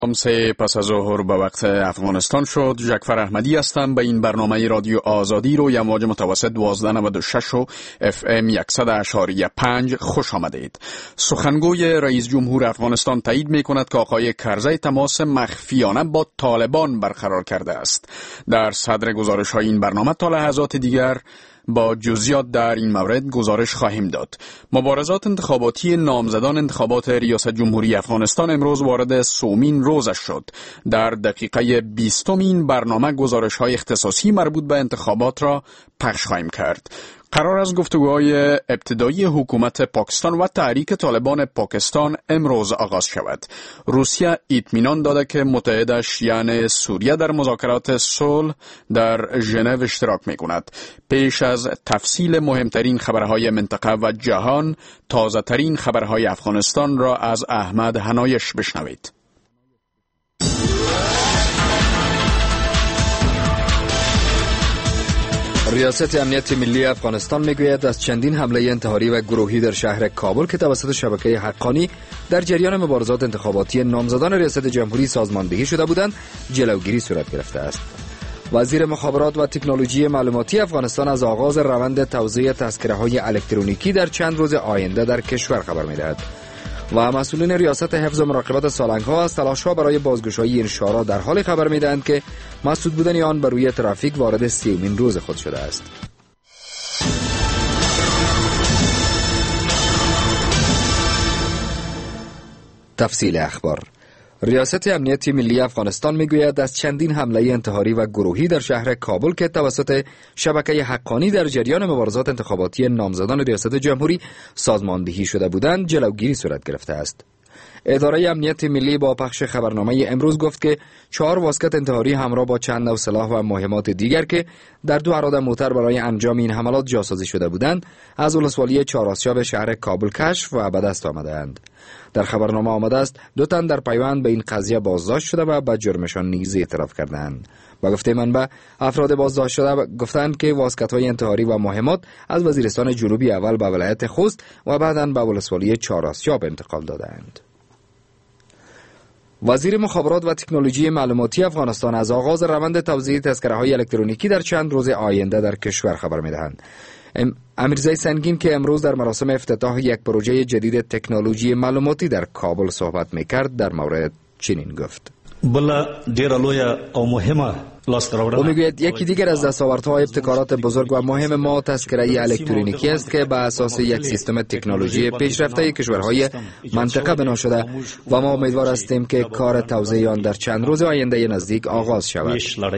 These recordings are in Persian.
سه پس از ظهر به وقت افغانستان شد. جعفر احمدی هستم. به این برنامه رادیو آزادی رو یا موج متوسط 1296 و FM 100.5 خوش آمدید. سخنگوی رئیس جمهور افغانستان تایید می کند که آقای کرزی تماس مخفیانه با طالبان برقرار کرده است. در صدر گزارش های این برنامه تا لحظات دیگر با جزئیات در این مورد گزارش خواهیم داد. مبارزات انتخاباتی نامزدان انتخابات ریاست جمهوری افغانستان امروز وارد سومین روزش شد. در دقیقه 20 این برنامه گزارش های اختصاصی مربوط به انتخابات را پخش خواهیم کرد. قرار است گفتگوهای ابتدایی حکومت پاکستان و تحریک طالبان پاکستان امروز آغاز شود. روسیه اطمینان داده که متحدش یعنی سوریه در مذاکرات صلح در ژنو اشتراک می‌کند. پیش از تفصیل مهمترین خبرهای منطقه و جهان، تازه ترین خبرهای افغانستان را از احمد هنایش بشنوید. ریاست امنیت ملی افغانستان میگوید از چندین حمله انتحاری و گروهی در شهر کابل که توسط شبکه حقانی در جریان مبارزات انتخاباتی نامزدان ریاست جمهوری سازماندهی شده بودند جلوگیری صورت گرفته است. وزیر مخابرات و تکنولوژی معلوماتی افغانستان از آغاز روند توزیع تذکره‌های الکترونیکی در چند روز آینده در کشور خبر می‌دهد و مسئولین ریاست حفظ و مراقبت سالنگ‌ها از تلاش‌ها برای بازگشایی این شارع در حال خبر می‌دهند که مسدود بودن آن بر روی ترافیک وارد 30مین روز خود شده است. تفصیل اخبار. ریاست امنیت ملی افغانستان میگوید از چندین حمله انتحاری و گروهی در شهر کابل که توسط شبکه حقانی در جریان مبارزات انتخاباتی نامزدان ریاست جمهوری سازماندهی شده بودند جلوگیری صورت گرفته است. اداره امنیت ملی با پخش خبرنامه امروز گفت که 4 واسکت انتحاری همراه با چند نوع سلاح و مهمات دیگر که در 2 اراده موتر برای انجام این حملات جاسازی شده بودند از ولسوالی چهارآسیا شهر کابل کشف و به دست آمدند. در خبرنامه آمده است 2 تن در پیوند به این قضیه بازداشت شده و به جرمشان نیز اعتراف کردند. با گفته منبع افراد بازداشت شده گفتند که واسکت‌های انتحاری و مهمات از وزیرستان جنوبی اول به ولایت خوست و بعداً به ولسوالی چهارآسیا انتقال دادند. وزیر مخابرات و تکنولوژی معلوماتی افغانستان از آغاز روند توزیع تذکره‌های الکترونیکی در چند روز آینده در کشور خبر می‌دهند. امیرزی سنگین که امروز در مراسم افتتاح یک پروژه جدید تکنولوژی معلوماتی در کابل صحبت می‌کرد در مورد چنین گفت: بلا ډیره لویه او مهمه او میگوید یکی دیگر از دستاوردها ابتکارات بزرگ و مهم ما تذکره الکترونیکی است که بر اساس یک سیستم تکنولوژی پیشرفته کشورهای منطقه بنا شده و ما امیدوار هستیم که کار توزیع آن در چند روز آینده نزدیک آغاز شود.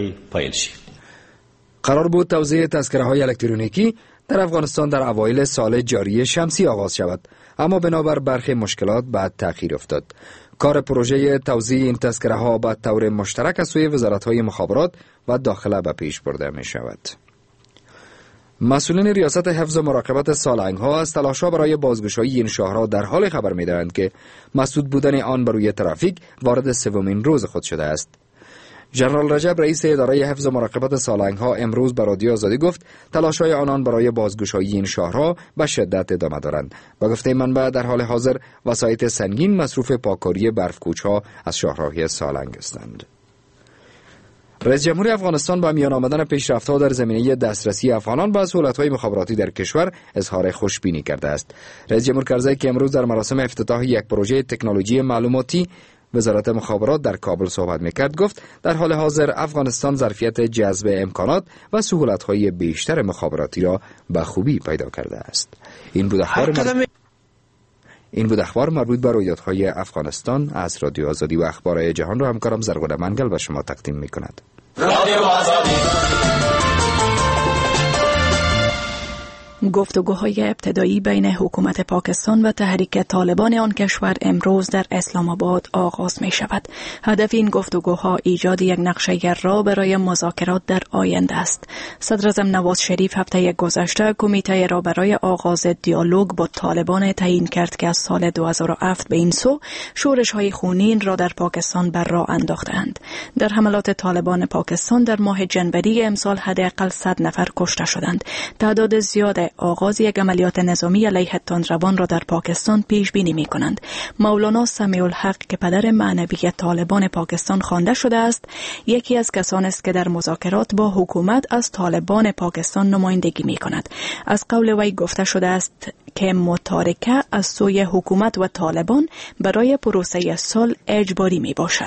قرار بود توزیع تذکره‌های الکترونیکی در افغانستان در اوایل سال جاری شمسی آغاز شود، اما بنابر برخی مشکلات بعد تأخیر افتاد. کار پروژه توزیع این تذکره ها به طور مشترک از سوی وزارت‌های مخابرات و داخله به پیش برده می شود. مسئولین ریاست حفظ و مراقبت سالنگ‌ها از تلاش‌ها برای بازگشایی این شهرها در حال خبر می‌دهند که مسدود بودن آن بر روی ترافیک وارد 3مین روز خود شده است. ژنرال رجب رئیس اداره حفظ و مراقبت سالنگ‌ها امروز به رادیو آزادی گفت تلاش‌های آنان برای بازگشایی این شهرها به شدت ادامه دارند. با گفته منبع در حال حاضر وسایط سنگین مصروف پاککاری برفکوچ‌ها از شهرهای سالنگ هستند. رئیس جمهور افغانستان با میان آمدن پیشرفت‌ها در زمینه دسترسی افغانان به سهولت‌های مخابراتی در کشور اظهار خوشبینی کرده است. رئیس جمهور کرزی که امروز در مراسم افتتاح یک پروژه تکنولوژی معلوماتی وزارت مخابرات در کابل صحبت میکرد گفت در حال حاضر افغانستان ظرفیت جذب امکانات و سهولت‌های بیشتر مخابراتی را به خوبی پیدا کرده است. این بود اخبار مربوط به رویدادهای افغانستان. از رادیو آزادی و اخبار جهان را همکارم زرگوده منگل به شما تقدیم میکند. رادیو آزادی. گفتگوهای ابتدایی بین حکومت پاکستان و تحریک طالبان آن کشور امروز در اسلام آباد آغاز می شود. هدف این گفتگوها ایجاد یک نقشه راه برای مذاکرات در آینده است. صدر اعظم نواز شریف هفته گذشته کمیته را برای آغاز دیالوگ با طالبان تعیین کرد که از سال 2007 به این سو شورش‌های خونین را در پاکستان بر راه انداختند. در حملات طالبان پاکستان در ماه جنوری امسال حداقل 100 نفر کشته شدند. تعداد زیاد آغاز یک عملیات نظامی علیه تندروان را در پاکستان پیش بینی می کنند. مولانا سمیع الحق که پدر معنوی طالبان پاکستان خوانده شده است، یکی از کسان است که در مذاکرات با حکومت از طالبان پاکستان نمایندگی می کند. از قول وی گفته شده است که متارکه از سوی حکومت و طالبان برای پروسه صلح اجباری می باشد.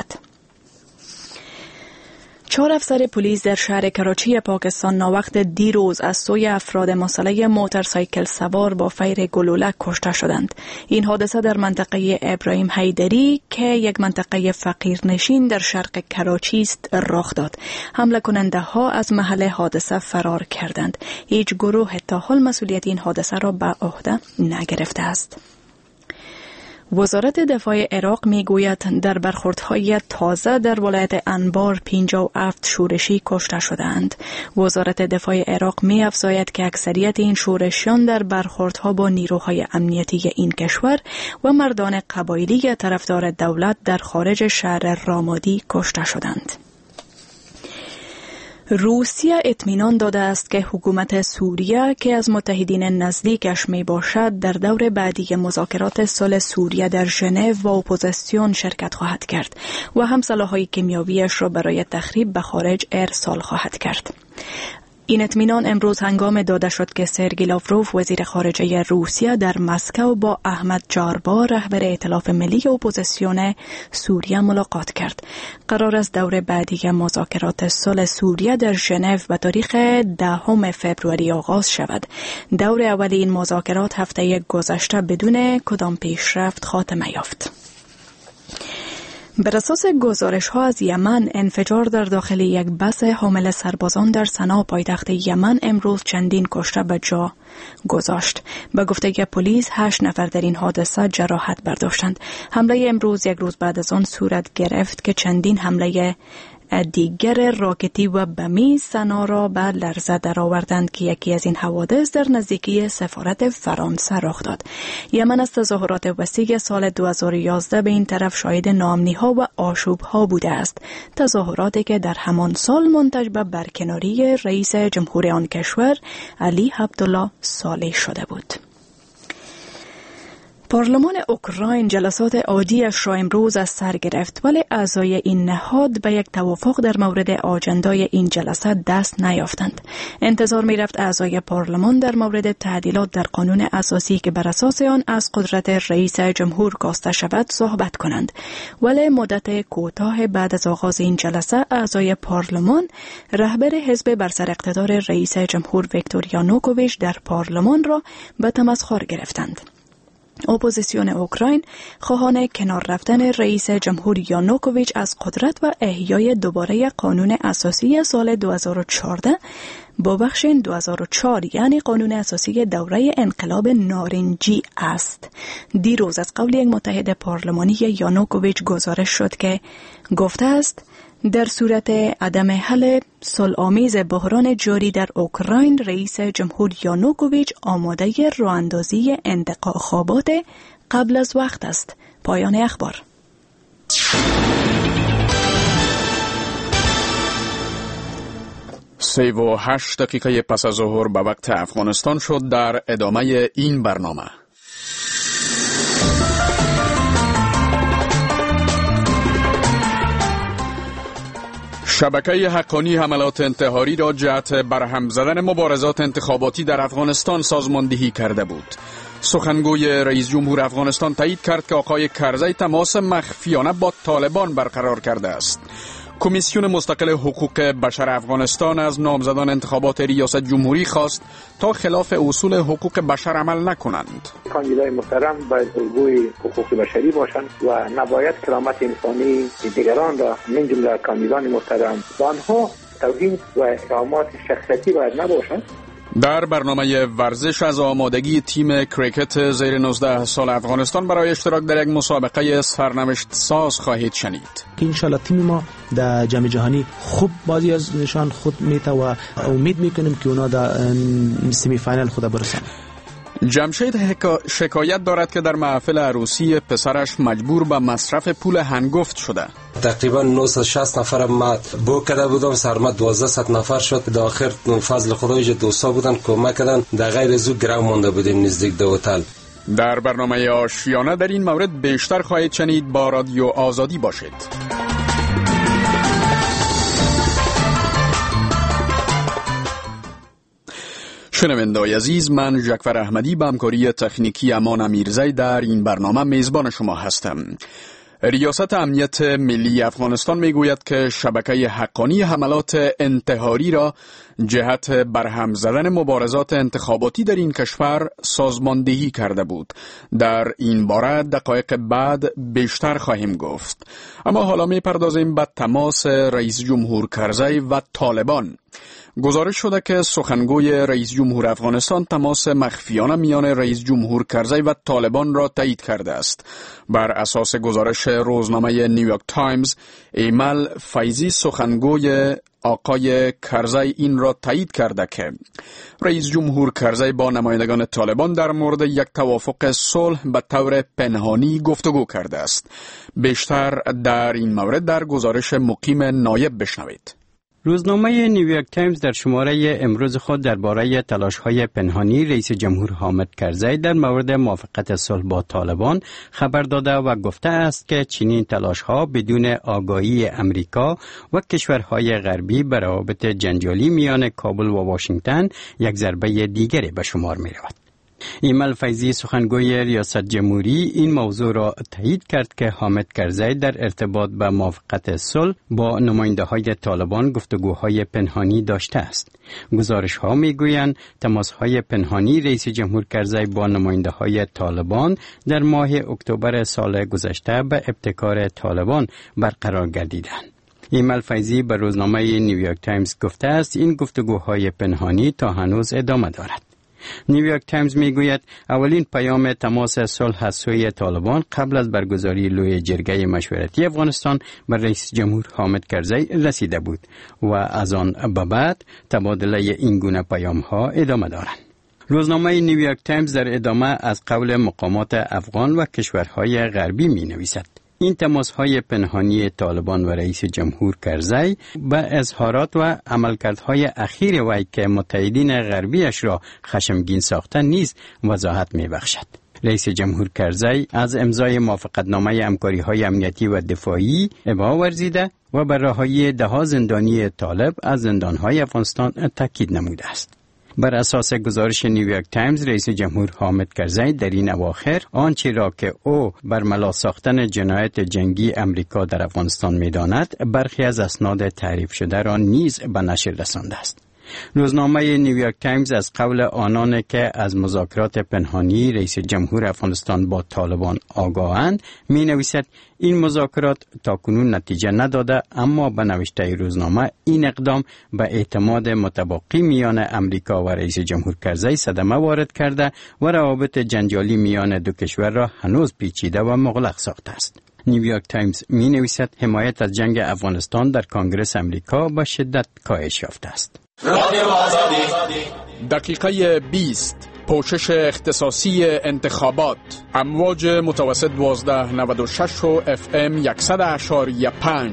4 افسر پلیس در شهر کراچی پاکستان ناوقت دیروز از سوی افراد مسلح موتورسایکل سوار با فیر گلوله کشته شدند. این حادثه در منطقه ابراهیم حیدری که یک منطقه فقیرنشین در شرق کراچی است رخ داد. حمله کننده ها از محل حادثه فرار کردند. هیچ گروه تا حال مسئولیت این حادثه را به عهده نگرفته است. وزارت دفاع عراق میگوید در برخوردهای تازه در ولایت انبار 57 شورشی کشته شدند. وزارت دفاع عراق می‌افزاید که اکثریت این شورشیان در برخوردها با نیروهای امنیتی این کشور و مردان قبایلی طرفدار دولت در خارج شهر رامادی کشته شدند. روسیه اطمینان داده است که حکومت سوریه که از متحدین نزدیکش می باشد در دور بعدی مذاکرات صلح سوریه در ژنو و اپوزیسیون شرکت خواهد کرد و هم سلاح‌های کیمیاویش را برای تخریب به خارج ارسال خواهد کرد. این اطمینان امروز هنگام داده شد که سرگئی لاوروف وزیر خارجه روسیه در مسکو با احمد جاربا رهبر ائتلاف ملی اپوزیسیون سوریه ملاقات کرد. قرار است دور بعدی مذاکرات صلح سوریه در ژنو به تاریخ 10 فوریه آغاز شود. دور اول این مذاکرات هفته گذشته بدون کدام پیشرفت خاتمه یافت. بر اساس گزارش‌ها از یمن، انفجار در داخل یک بس حامل سربازان در سنا پایتخت یمن امروز چندین کشته به جا گذاشت. به گفته پلیس 8 نفر در این حادثه جراحت برداشتند. حمله امروز یک روز بعد از آن صورت گرفت که چندین حمله دیگر راکتی و بمی سنا را به لرزه درآوردند که یکی از این حوادث در نزدیکی سفارت فرانسه رخ داد. یمن از تظاهرات وسیع سال 2011 به این طرف شاهد ناامنی‌ها و آشوب‌ها بوده است. تظاهراتی که در همان سال منتج به برکناری رئیس جمهور آن کشور علی عبدالله صالح شده بود. پارلمان اوکراین جلسات عادیش را امروز از سر گرفت، ولی اعضای این نهاد به یک توافق در مورد آجندای این جلسه دست نیافتند. انتظار می رفت اعضای پارلمان در مورد تعدیلات در قانون اساسی که بر اساس آن از قدرت رئیس جمهور کاسته شود صحبت کنند، ولی مدت کوتاه بعد از آغاز این جلسه اعضای پارلمان رهبر حزب بر سر اقتدار رئیس جمهور ویکتور یانوکوویچ در پارلمان را به تمسخر گرفتند. اپوزیسیون اوکراین خواهان کنار رفتن رئیس جمهور یانوکوویچ از قدرت و احیای دوباره قانون اساسی سال 2014 با بخش 2004 یعنی قانون اساسی دوره انقلاب نارنجی است. دیروز از قول یک متحد پارلمانی یانوکوویچ گزارش شد که گفته است در صورت عدم حل صلح‌آمیز بحران جاری در اوکراین، رئیس جمهور یانوکوویچ آماده راه‌اندازی انتخابات قبل از وقت است. پایان اخبار. سه و 8 دقیقه پس از ظهر به وقت افغانستان شد. در ادامه این برنامه شبکه حقانی حملات انتحاری را جهت برهم زدن مبارزات انتخاباتی در افغانستان سازماندهی کرده بود. سخنگوی رئیس جمهور افغانستان تایید کرد که آقای کرزی تماس مخفیانه با طالبان برقرار کرده است. کمیسیون مستقل حقوق بشر افغانستان از نامزدان انتخابات ریاست جمهوری خواست تا خلاف اصول حقوق بشر عمل نکنند. کاندیدای محترم باید الگوی حقوق بشری باشند و نباید کرامت انسانی دیگران را من جمله کاندیدان محترم با آنها توهین و اتهامات شخصیتی باید نباشند. در برنامه ورزش از آمادگی تیم کرکت زیر 19 سال افغانستان برای اشتراک در یک مسابقه سرنوشت ساز خواهید شنید. که انشالله تیم ما در جام جهانی خوب بازی از نشان خود میته و امید میکنیم که اونا در سمی فاینال خود برسن. جمشید شکایت دارد که در محفل عروسی پسرش مجبور به مصرف پول هنگفت شده. تقریبا 960 نفر ما بو کرده بودم، سرما 1200 نفر شد. در آخر فضل خدای دوستا بودن کمک کردن، در غیر از او گرم مونده بودیم نزدیک دو هتل. در برنامه آشیانه در این مورد بیشتر خواهید شنید. با رادیو آزادی باشید. شنونده‌های عزیز، من جعفر احمدی به همکاری تکنیکی امان امیرزی در این برنامه میزبان شما هستم. ریاست امنیت ملی افغانستان میگوید که شبکه حقانی حملات انتحاری را جهت برهم زدن مبارزات انتخاباتی در این کشور سازماندهی کرده بود. در این باره دقایق بعد بیشتر خواهیم گفت. اما حالا میپردازیم به تماس رئیس جمهور کرزی و طالبان. گزارش شده که سخنگوی رئیس جمهور افغانستان تماس مخفیانه میان رئیس جمهور کرزی و طالبان را تایید کرده است. بر اساس گزارش روزنامه نیویورک تایمز، ایمل فیضی سخنگوی آقای کرزی این را تایید کرده که رئیس جمهور کرزی با نمایندگان طالبان در مورد یک توافق صلح به طور پنهانی گفتگو کرده است. بیشتر در این مورد در گزارش مقیم نایب بشنوید. روزنامه نیویورک تایمز در شماره امروز خود درباره تلاش‌های پنهانی رئیس جمهور حامد کرزی در مورد موافقت صلح با طالبان خبر داده و گفته است که چنین تلاش‌ها بدون آگاهی امریکا و کشورهای غربی بر روابط جنجالی میان کابل و واشنگتن یک ضربه دیگری به شمار می‌رود. ایمل فیضی سخنگوی ریاست جمهوری این موضوع را تایید کرد که حامد کرزی در ارتباط به موافقت صلح با نماینده‌های طالبان گفتگوهای پنهانی داشته است. گزارش‌ها می‌گویند تماس‌های پنهانی رئیس جمهور کرزی با نماینده‌های طالبان در ماه اکتبر سال گذشته به ابتکار طالبان برقرار گردیدند. ایمل فیضی به روزنامه نیویورک تایمز گفته است این گفتگوهای پنهانی تا هنوز ادامه دارد. نیویورک تایمز میگوید اولین پیام تماس صلح از سوی طالبان قبل از برگزاری لوی جرگه مشورتی افغانستان بر رئیس جمهور حامد کرزی رسیده بود و از آن به بعد تبادله این گونه پیام ها ادامه دارند. روزنامه نیویورک تایمز در ادامه از قول مقامات افغان و کشورهای غربی می نویسد این تماس‌های پنهانی طالبان و رئیس جمهور کرزی به اظهارات و عملکردهای اخیر وی که متحدین غربیش را خشمگین ساخته نیز وضاحت می‌بخشد. رئیس جمهور کرزی از امضای موافقتنامه همکاری‌های امنیتی و دفاعی ابا ورزیده و بر رهایی ده‌ها زندانی طالب از زندان‌های افغانستان تاکید نموده است. بر اساس گزارش نیویورک تایمز، رئیس جمهور حامد کرزی در این اواخر آنچه را که او برملا ساختن جنایت جنگی امریکا در افغانستان می‌داند، برخی از اسناد تعریف شده را نیز به نشر رسانده است. روزنامه نیویورک تایمز از قول آنان که از مذاکرات پنهانی رئیس جمهور افغانستان با طالبان آگاهند می نویسد این مذاکرات تاکنون نتیجه نداده، اما به نوشته روزنامه این اقدام به اعتماد متباقی میان امریکا و رئیس جمهور کرزی صدمه وارد کرده و روابط جنجالی میان دو کشور را هنوز پیچیده و مغلق ساخته است. نیویورک تایمز می نویسد حمایت از جنگ افغانستان در کنگره امریکا به شدت کاهش یافته است. دقیقه 20 پوشش اختصاصی انتخابات، امواج متوسط 1296 و FM 100.5.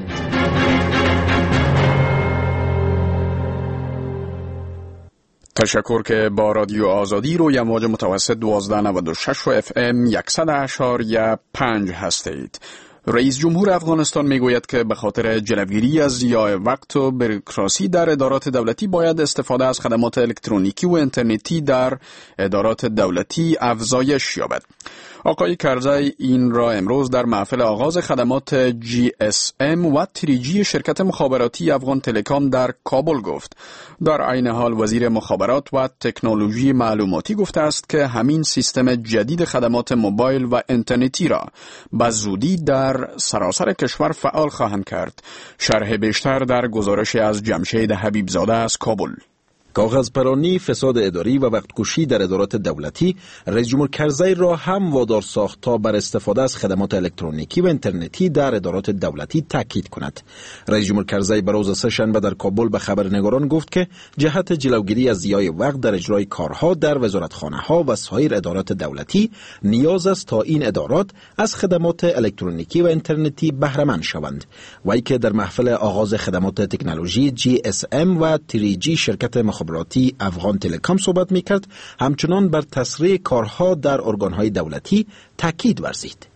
تشکر که با رادیو آزادی روی امواج متوسط 1296 و FM 100.5 هستید. رئیس جمهور افغانستان میگوید که به خاطر جلوگیری از ضیاع وقت و بروکراسی در ادارات دولتی باید استفاده از خدمات الکترونیکی و اینترنتی در ادارات دولتی افزایش یابد. آقای کرزی این را امروز در محفل آغاز خدمات GSM و 3G شرکت مخابراتی افغان تلکام در کابل گفت. در عین حال وزیر مخابرات و تکنولوژی معلوماتی گفته است که همین سیستم جدید خدمات موبایل و اینترنتی را به زودی در سراسر کشور فعال خواهند کرد. شرح بیشتر در گزارش از جمشید حبیبزاده از کابل. کاغذپرانی، فساد اداری و وقتکشی در ادارات دولتی رئیس جمهور کرزی را هم وادار ساخت تا بر استفاده از خدمات الکترونیکی و اینترنتی در ادارات دولتی تاکید کند. رئیس جمهور کرزی به روز سه‌شنبه در کابل به خبرنگاران گفت که جهت جلوگیری از ضیاع وقت در اجرای کارها در وزارتخانه‌ها و سایر ادارات دولتی نیاز است تا این ادارات از خدمات الکترونیکی و اینترنتی بهره مند شوند. وی که در محفل آغاز خدمات تکنولوژی GSM و 3G شرکت مخابراتی افغان تلکام صحبت می‌کرد، همچنان بر تسریع کارها در ارگان‌های دولتی تاکید ورزید.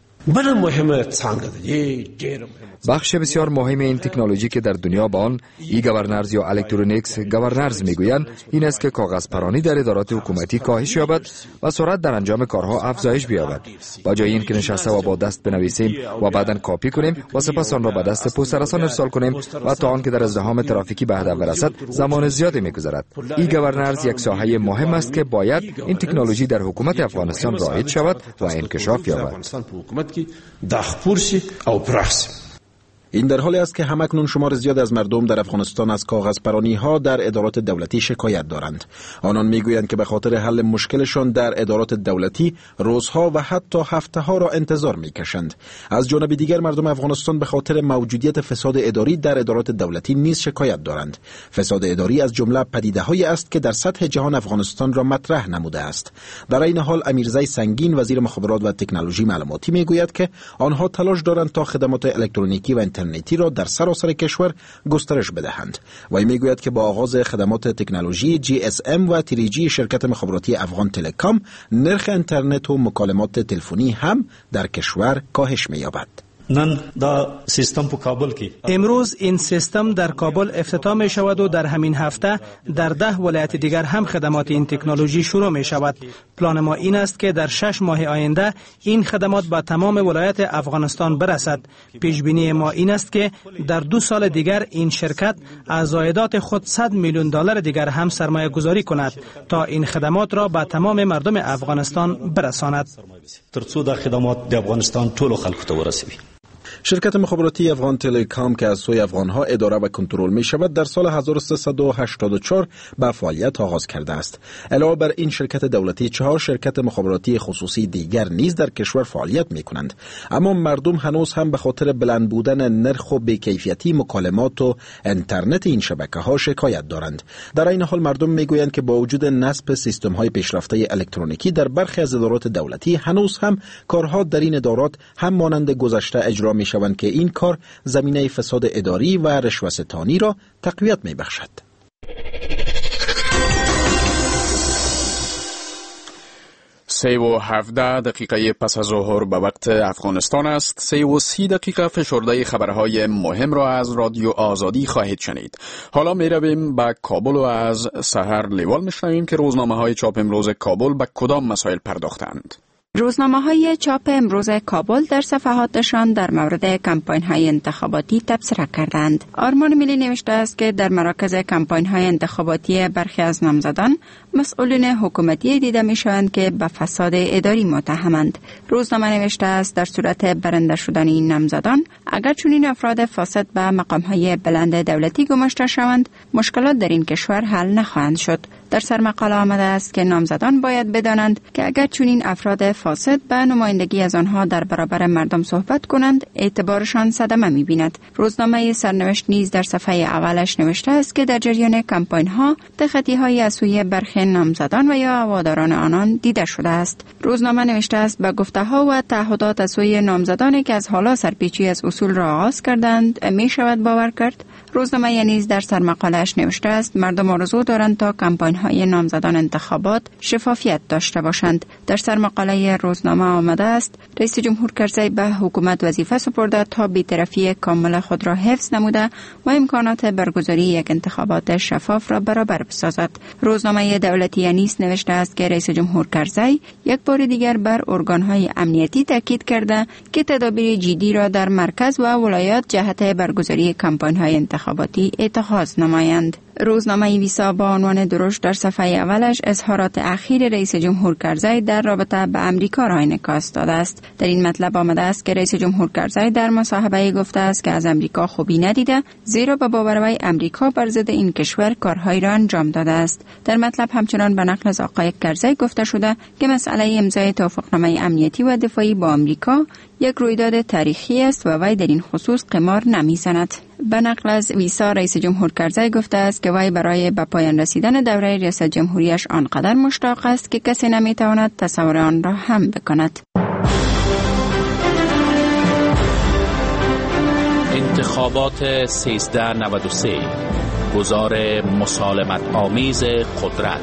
بخش بسیار مهم این تکنولوژی که در دنیا با آن ای گورنرز یا الکترونیکس گورنرز میگویند این است که کاغذپرانی در ادارات حکومتی کاهش یابد و سرعت در انجام کارها افزایش بیابد. با جای این که نشسته و با دست بنویسیم و بعداً کاپی کنیم و سپس آن را به دست پست‌رسان ارسال کنیم و تا آن که در ازدحام ترافیکی به هدف برسد زمان زیادی میگذرد. ای گورنرز یک ساحه مهم است که باید این تکنولوژی در حکومت افغانستان رایج شود و انکشاف یابد. این در حالی است که همکنون شمار زیاد از مردم در افغانستان از کاغذپرانی ها در ادارات دولتی شکایت دارند. آنان میگویند که به خاطر حل مشکلشان در ادارات دولتی روزها و حتی هفته ها را انتظار میکشند. از جانب دیگر مردم افغانستان به خاطر موجودیت فساد اداری در ادارات دولتی نیز شکایت دارند. فساد اداری از جمله پدیده‌هایی است که در سطح جهان افغانستان را مطرح نموده است. در این حال امیرزی سنگین وزیر مخابرات و تکنولوژی معلوماتی میگوید که آنها تلاش دارند تا خدمات الکترونیکی و اینترنتی را در سراسر کشور گسترش بدهند. وی میگوید که با آغاز خدمات تکنولوژی GSM و 3G شرکت مخابراتی افغان تلکام نرخ اینترنت و مکالمات تلفنی هم در کشور کاهش می‌یابد. امروز این سیستم در کابل افتتاح می شود و در همین هفته در 10 ولایت دیگر هم خدمات این تکنولوژی شروع می شود. پلان ما این است که در 6 ماه آینده این خدمات به تمام ولایت افغانستان برسد. پیش بینی ما این است که در 2 سال دیگر این شرکت از عایدات خود $100 میلیون دیگر هم سرمایه گذاری کند تا این خدمات را به تمام مردم افغانستان برساند. ترڅو دا خدمات د افغانستان ټولو خلکو ته ورسوي. شرکت مخابراتی افغان تلکام که از سوی افغانها اداره و کنترل می شود در سال 1384 به فعالیت آغاز کرده است. علاوه بر این شرکت دولتی 4 شرکت مخابراتی خصوصی دیگر نیز در کشور فعالیت می کنند. اما مردم هنوز هم به خاطر بلند بودن نرخ و بی‌کیفیتی مکالمات و اینترنت این شبکه ها شکایت دارند. در این حال مردم می گویند که با وجود نصب سیستم های پیشرفته الکترونیکی در برخی از ادارات دولتی هنوز هم کارها در این ادارات هم مانند گذشته اجرا می شوند که این کار زمینه فساد اداری و رشوه‌ستانی را تقویت می بخشد. 3:17 پس از ظهر به وقت افغانستان است. 3:30 فشرده خبرهای مهم را از رادیو آزادی خواهید شنید. حالا می رویم به کابل و از سحر لیوال می شنویم که روزنامه های چاپ امروز کابل به کدام مسائل پرداختند. روزنامه‌های چاپ امروز کابل در صفحاتشان در مورد کمپاین‌های انتخاباتی تبصره کردند. آرمان ملی نوشته است که در مراکز کمپاین‌های انتخاباتی برخی از نامزدان مسئولین حکومتی دیده می‌شوند که به فساد اداری متهمند. روزنامه نوشته است در صورت برنده شدن این نامزدان اگر چنین افراد فاسد به مقام‌های بلند دولتی گماشته شوند، مشکلات در این کشور حل نخواهند شد. در سرمقاله آمده است که نامزدان باید بدانند که اگر چنین افراد فاسد به نمایندگی از آنها در برابر مردم صحبت کنند، اعتبارشان صدمه می‌بیند. روزنامه سرنوشت نیز در صفحه اولش نوشته است که در جریان کمپاین‌ها تخطی‌های از سوی برخی نامزدان و یا هواداران آنان دیده شده است. روزنامه نوشته است به گفته‌ها و تعهدات از سوی نامزدانی که از حالا سرپیچی از اصول را آغاز کردند می‌شود باور کرد. روزنامه نیز در سرمقاله‌اش نوشته است مردم آرزو دارند تا کمپاین‌های نامزدان انتخابات شفافیت داشته باشند. در سرمقاله روزنامه آمده است رئیس جمهور کرزی به حکومت وظیفه سپرده تا بی‌طرفی کامل خود را حفظ نموده و امکانات برگزاری یک انتخابات شفاف را برابر بسازد. روزنامه دولتی نیز نوشته است که رئیس جمهور کرزی یک بار دیگر بر ارگان‌های امنیتی تاکید کرده که تدابیر جدی را در مرکز و ولایات جهت برگزاری کمپاین‌های انتخاباتی اتخاذ نمایند. روزنامه ویسا با عنوان درشت در صفحه اولش اظهارات اخیر رئیس جمهور کرزی در رابطه به امریکا را انعکاس داده است. در این مطلب آمده است که رئیس جمهور کرزی در مصاحبه گفته است که از امریکا خوبی ندیده، زیرا به باور وی امریکا بر ضد این کشور کارهایی را انجام داده است. در مطلب همچنان به نقل از آقای کرزی گفته شده که مسئله امضای توافقنامه امنیتی و دفاعی با امریکا یک رویداد تاریخی است و وی در این خصوص قمار نمی‌زند. به نقل از ویسا رئیس جمهور کرزی گفته است که وی برای به پایان رسیدن دوره ریاست جمهوریش آنقدر مشتاق است که کسی نمی‌تواند تصور آن را هم بکند. انتخابات 1393 گزار مسالمت آمیز قدرت.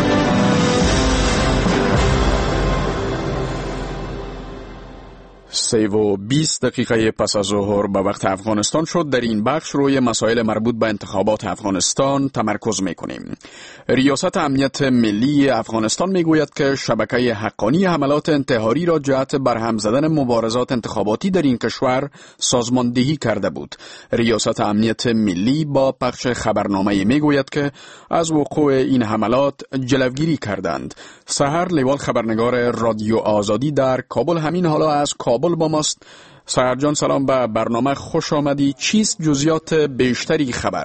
3:20 دقیقه پس از ظهر به وقت افغانستان شد. در این بخش روی مسائل مربوط به انتخابات افغانستان تمرکز می‌کنیم. ریاست امنیت ملی افغانستان میگوید که شبکه حقانی حملات انتحاری را جهت برهم زدن مبارزات انتخاباتی در این کشور سازماندهی کرده بود. ریاست امنیت ملی با پخش خبرنامه میگوید که از وقوع این حملات جلوگیری کردند. سحر لیوال خبرنگار رادیو آزادی در کابل همین حالا از کابل با ماست. سحر جان سلام، به برنامه خوش آمدی. چیست جزئیات بیشتری خبر؟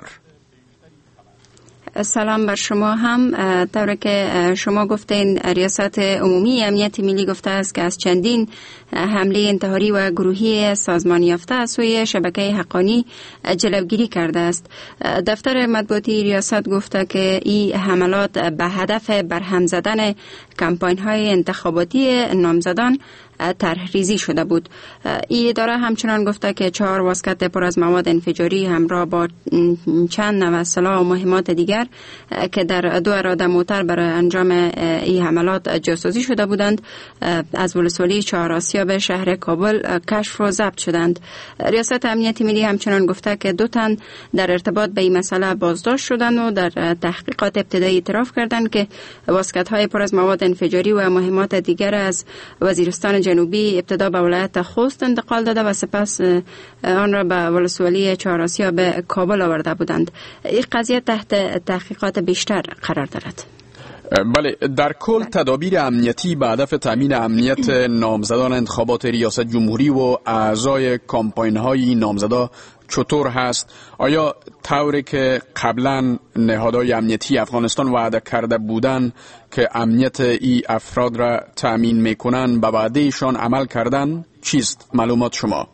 سلام بر شما هم. طوری که شما گفتین ریاست عمومی امنیت ملی گفته است که از چندین حمله انتحاری و گروهی سازمان یافته از سوی شبکه حقانی جلوگیری کرده است. دفتر مطبوعاتی ریاست گفته که این حملات به هدف برهم زدن کمپاین های انتخاباتی نامزدان طرحریزی شده بود. این اداره همچنان گفته که 4 واسکت پر از مواد انفجاری همراه با چند نوع سلاح و مهمات دیگر که در 2 اراده موتر برای انجام این حملات جاسوسی شده بودند از ولسوالی 4 آسیاب شهر کابل کشف و ضبط شدند. ریاست امنیت ملی همچنان گفته که 2 تن در ارتباط به این مسئله بازداشت شدند و در تحقیقات ابتدایی اعتراف کردند که واسکت های پر از مواد انفجاری و مهمات دیگر از وزیرستان جنوبی ابتدا به ولایت خوست انتقال داده و سپس آن را به ولسوالی 4 آسیاب کابل آورده بودند. این قضیه تحت تحقیقات بیشتر قرار دارد. بله، در کل تدابیر امنیتی به هدف تامین امنیت نامزدان انتخابات ریاست جمهوری و اعضای کامپاین های نامزدا چطور هست؟ آیا طوری که قبلا نهادهای امنیتی افغانستان وعده کرده بودند که امنیت ای افراد را تامین میکنن به وعدهشان عمل کردن؟ چیست معلومات شما؟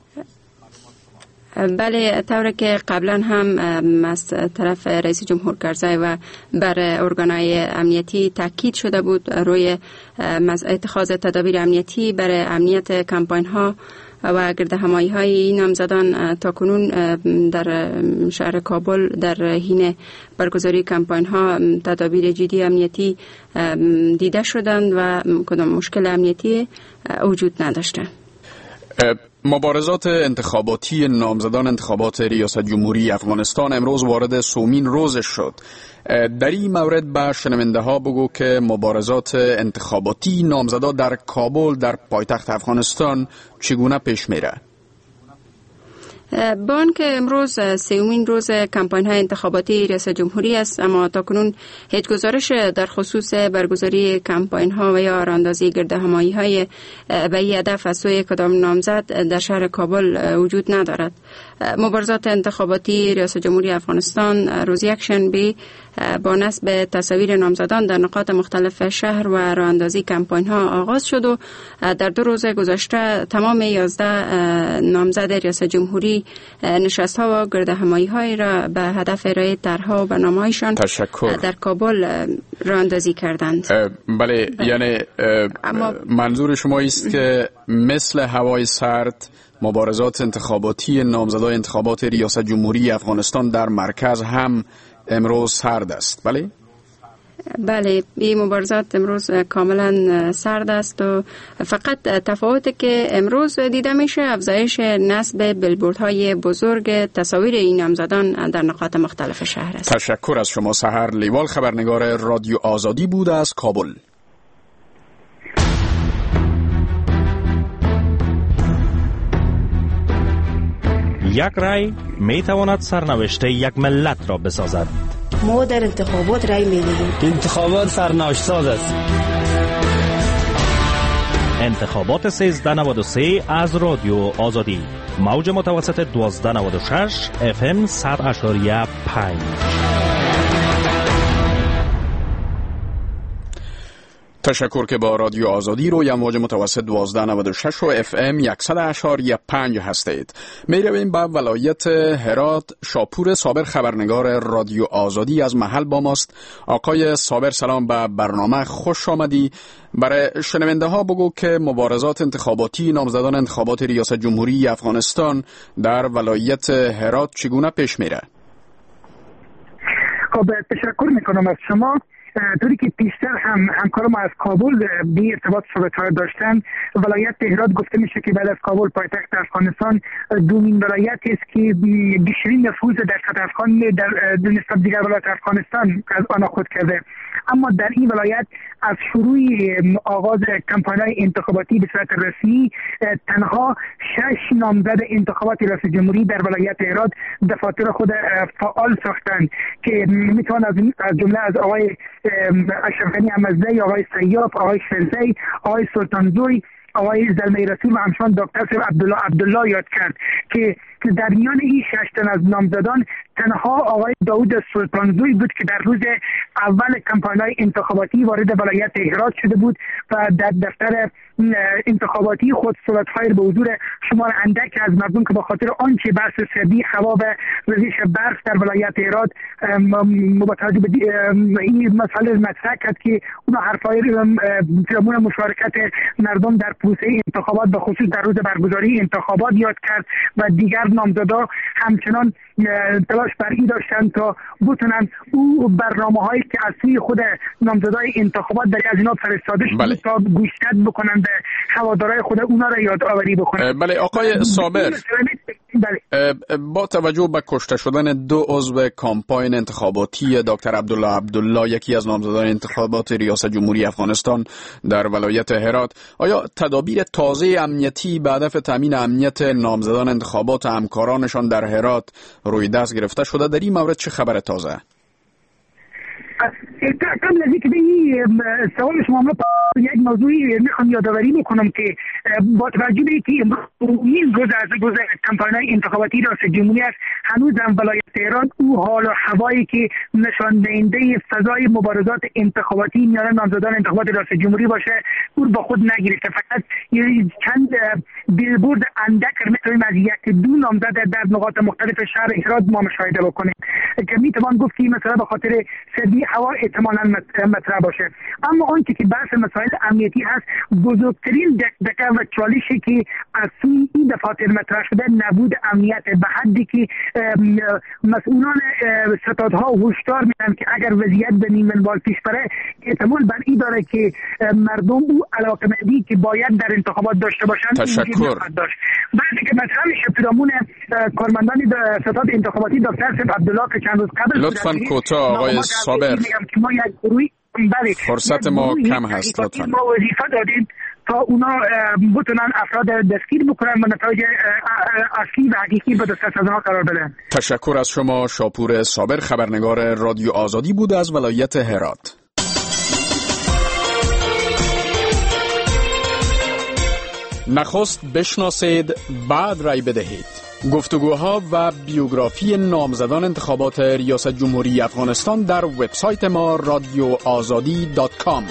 بله، طوری که قبلا هم از طرف رئیس جمهور کرزی و بر ارگانهای امنیتی تاکید شده بود روی اتخاذ تدابیر امنیتی برای امنیت کمپاین ها و گردهمایی های نامزدان. تاکنون در شهر کابل در حین برگزاری کمپاین ها تدابیر جدی امنیتی دیده شدند و کدام مشکل امنیتی وجود نداشته. مبارزات انتخاباتی نامزدان انتخابات ریاست جمهوری افغانستان امروز وارد 3مین روزش شد. در این مورد به شنونده ها بگو که مبارزات انتخاباتی نامزدا در کابل در پایتخت افغانستان چگونه پیش میره؟ با آنکه امروز 3مین روز کمپاین های انتخاباتی ریاست جمهوری است، اما تاکنون هیچ گزارش در خصوص برگزاری کمپاین ها و یا راهاندازی گردهمایی های به این هدف از سوی کدام نامزد در شهر کابل وجود ندارد. مبارزات انتخاباتی ریاست جمهوری افغانستان روز یکشنبه با نصب تصاویر نامزدان در نقاط مختلف شهر و راهاندازی کمپاین ها آغاز شد و در 2 روز گذشته تمام 11 نامزد ریاست جمهوری نشست ها و گردهمایی های را به هدف ارائه طرحها و برنامه‌هایشان در کابل راهاندازی کردند. بله، یعنی منظور شما است که مثل هوای سرد مبارزات انتخاباتی نامزدای انتخابات ریاست جمهوری افغانستان در مرکز هم امروز سرد است. بله؟ بله، این مبارزات امروز کاملا سرد است و فقط تفاوتی که امروز دیده میشه افزایش نصب بیلبوردهای بزرگ تصاویر این نامزدان در نقاط مختلف شهر است. تشکر از شما. سحر لیوال خبرنگار رادیو آزادی بود از کابل. یک رای می تواند سرنوشت یک ملت را بسازد. ما در انتخابات رای می‌دهیم. انتخابات سرنوشت‌ساز است. انتخابات 1393 از رادیو آزادی، موج متوسط 1296 FM 100.5. تشکر که با رادیو آزادی روی امواج متوسط 1296 و FM 100.5 هستید. می رویم به ولایت هرات. شاپور صابر خبرنگار رادیو آزادی از محل با ماست. آقای صابر سلام، به برنامه خوش آمدی. برای شنونده ها بگو که مبارزات انتخاباتی نامزدان انتخابات ریاست جمهوری افغانستان در ولایت هرات چگونه پیش میره؟ خب تشکر میکنم از شما. طوری که پیشتر همکار ما از کابل به ارتباط صحبت‌ها داشتن، ولایت هرات گفته میشه که بعد از کابل پایتخت افغانستان دومین ولایتی است که بیشترین نفوذ در سطح افغان در نسبت دیگر ولایت افغانستان از آن خود کرده. اما در این ولایت از شروع آغاز کمپاین‌های انتخاباتی به صورت رسمی تنها 6 نامزد انتخابات ریاست جمهوری در ولایت هرات دفاتر خود فعال ساختند که میتوان از جمله از آقای اشرف غنی احمدزی، آقای سیاف، آقای شلزی، آقای سلطانزوی، آقای زلمه رسول و همچنان دکتر عبدالله یاد کرد که در میان این 6 تن از نامزدان تنها آقای داود سلطانزوی بود که در روز اول کمپاین‌های انتخاباتی وارد ولایت هرات شده بود و در دفتر انتخاباتی خود صحبت‌های به حضور شمار اندک از مردم که به خاطر آنچه بحث سردی هوا و وزش برف در ولایت هرات متوجه به این مسئله مطرح کرد که اونا حرفای پیرامون مشارکت مردم در پروسه انتخابات به خصوص در روز برگزاری انتخابات یاد کرد و دیگر نامزدا همچنان تلاش بر این داشتن تا بتونن او برنامه‌هایی که از سوی خود نامزدای انتخابات در از اینا فرستاده شده تا گوشزد بکنن به هوادارهای خود اونا را یادآوری بکنن. بله آقای صابر، با توجه به کشته شدن 2 عضو کامپاین انتخاباتی دکتر عبدالله یکی از نامزدان انتخابات ریاست جمهوری افغانستان در ولایت هرات، آیا تدابیر تازه امنیتی به هدف تامین امنیت نامزدان انتخابات همکارانشان در هرات روی دست گرفته شده؟ در این مورد چه خبر تازه؟ قبل از اینکه به این سوال شما یک موضوعی میخوام یادآوری بکنم که با توجه به اینکه این روز از روز کمپاین‌های انتخاباتی ریاست جمهوری است، هنوز هم ولایت هرات او حال و هوایی که نشان دهنده فضای مبارزات انتخاباتی میان نامزدان انتخابات ریاست جمهوری باشه او با خود نگرفته. فقط چند بیلبورد اندک مثل از 1-2 نامزد در نقاط مختلف شهر هرات ما مشاهده بکنیم که میتوان گفت که مثلا به خاطر سردی هوا احتمالاً مطرح باشه. اما آنچه که بحث مسائل امنیتی هست، بزرگترین دغدغه و چالشی که از سوی این دفاتر مطرح شده نبود امنیت به حدی که مسئولان ستادها هشدار میدن که اگر وضعیت به نیم منوال پیش بره احتمال بر این داره که مردم او علاقه‌مندی که باید در انتخابات داشته باشند تشکر. بعد که مطرح میشه پیرامون کارمندان ستاد انتخاباتی دکتر عبدالله که چند روز قبل لطفاً کوتاه آقای صابر، فرصت ما کم هست، لطفاً. ما وظیفه دادیم تا اونا بتونن افراد دستگیر بکنن و نتایج اصلی و حقیقی به دست از آنها قرار بدن. تشکر از شما. شاپور صابر خبرنگار رادیو آزادی بود از ولایت هرات. نخست بشناسید بعد رای بدهید. گفتگوها و بیوگرافی نامزدان انتخابات ریاست جمهوری افغانستان در وبسایت ما radioazadi.com.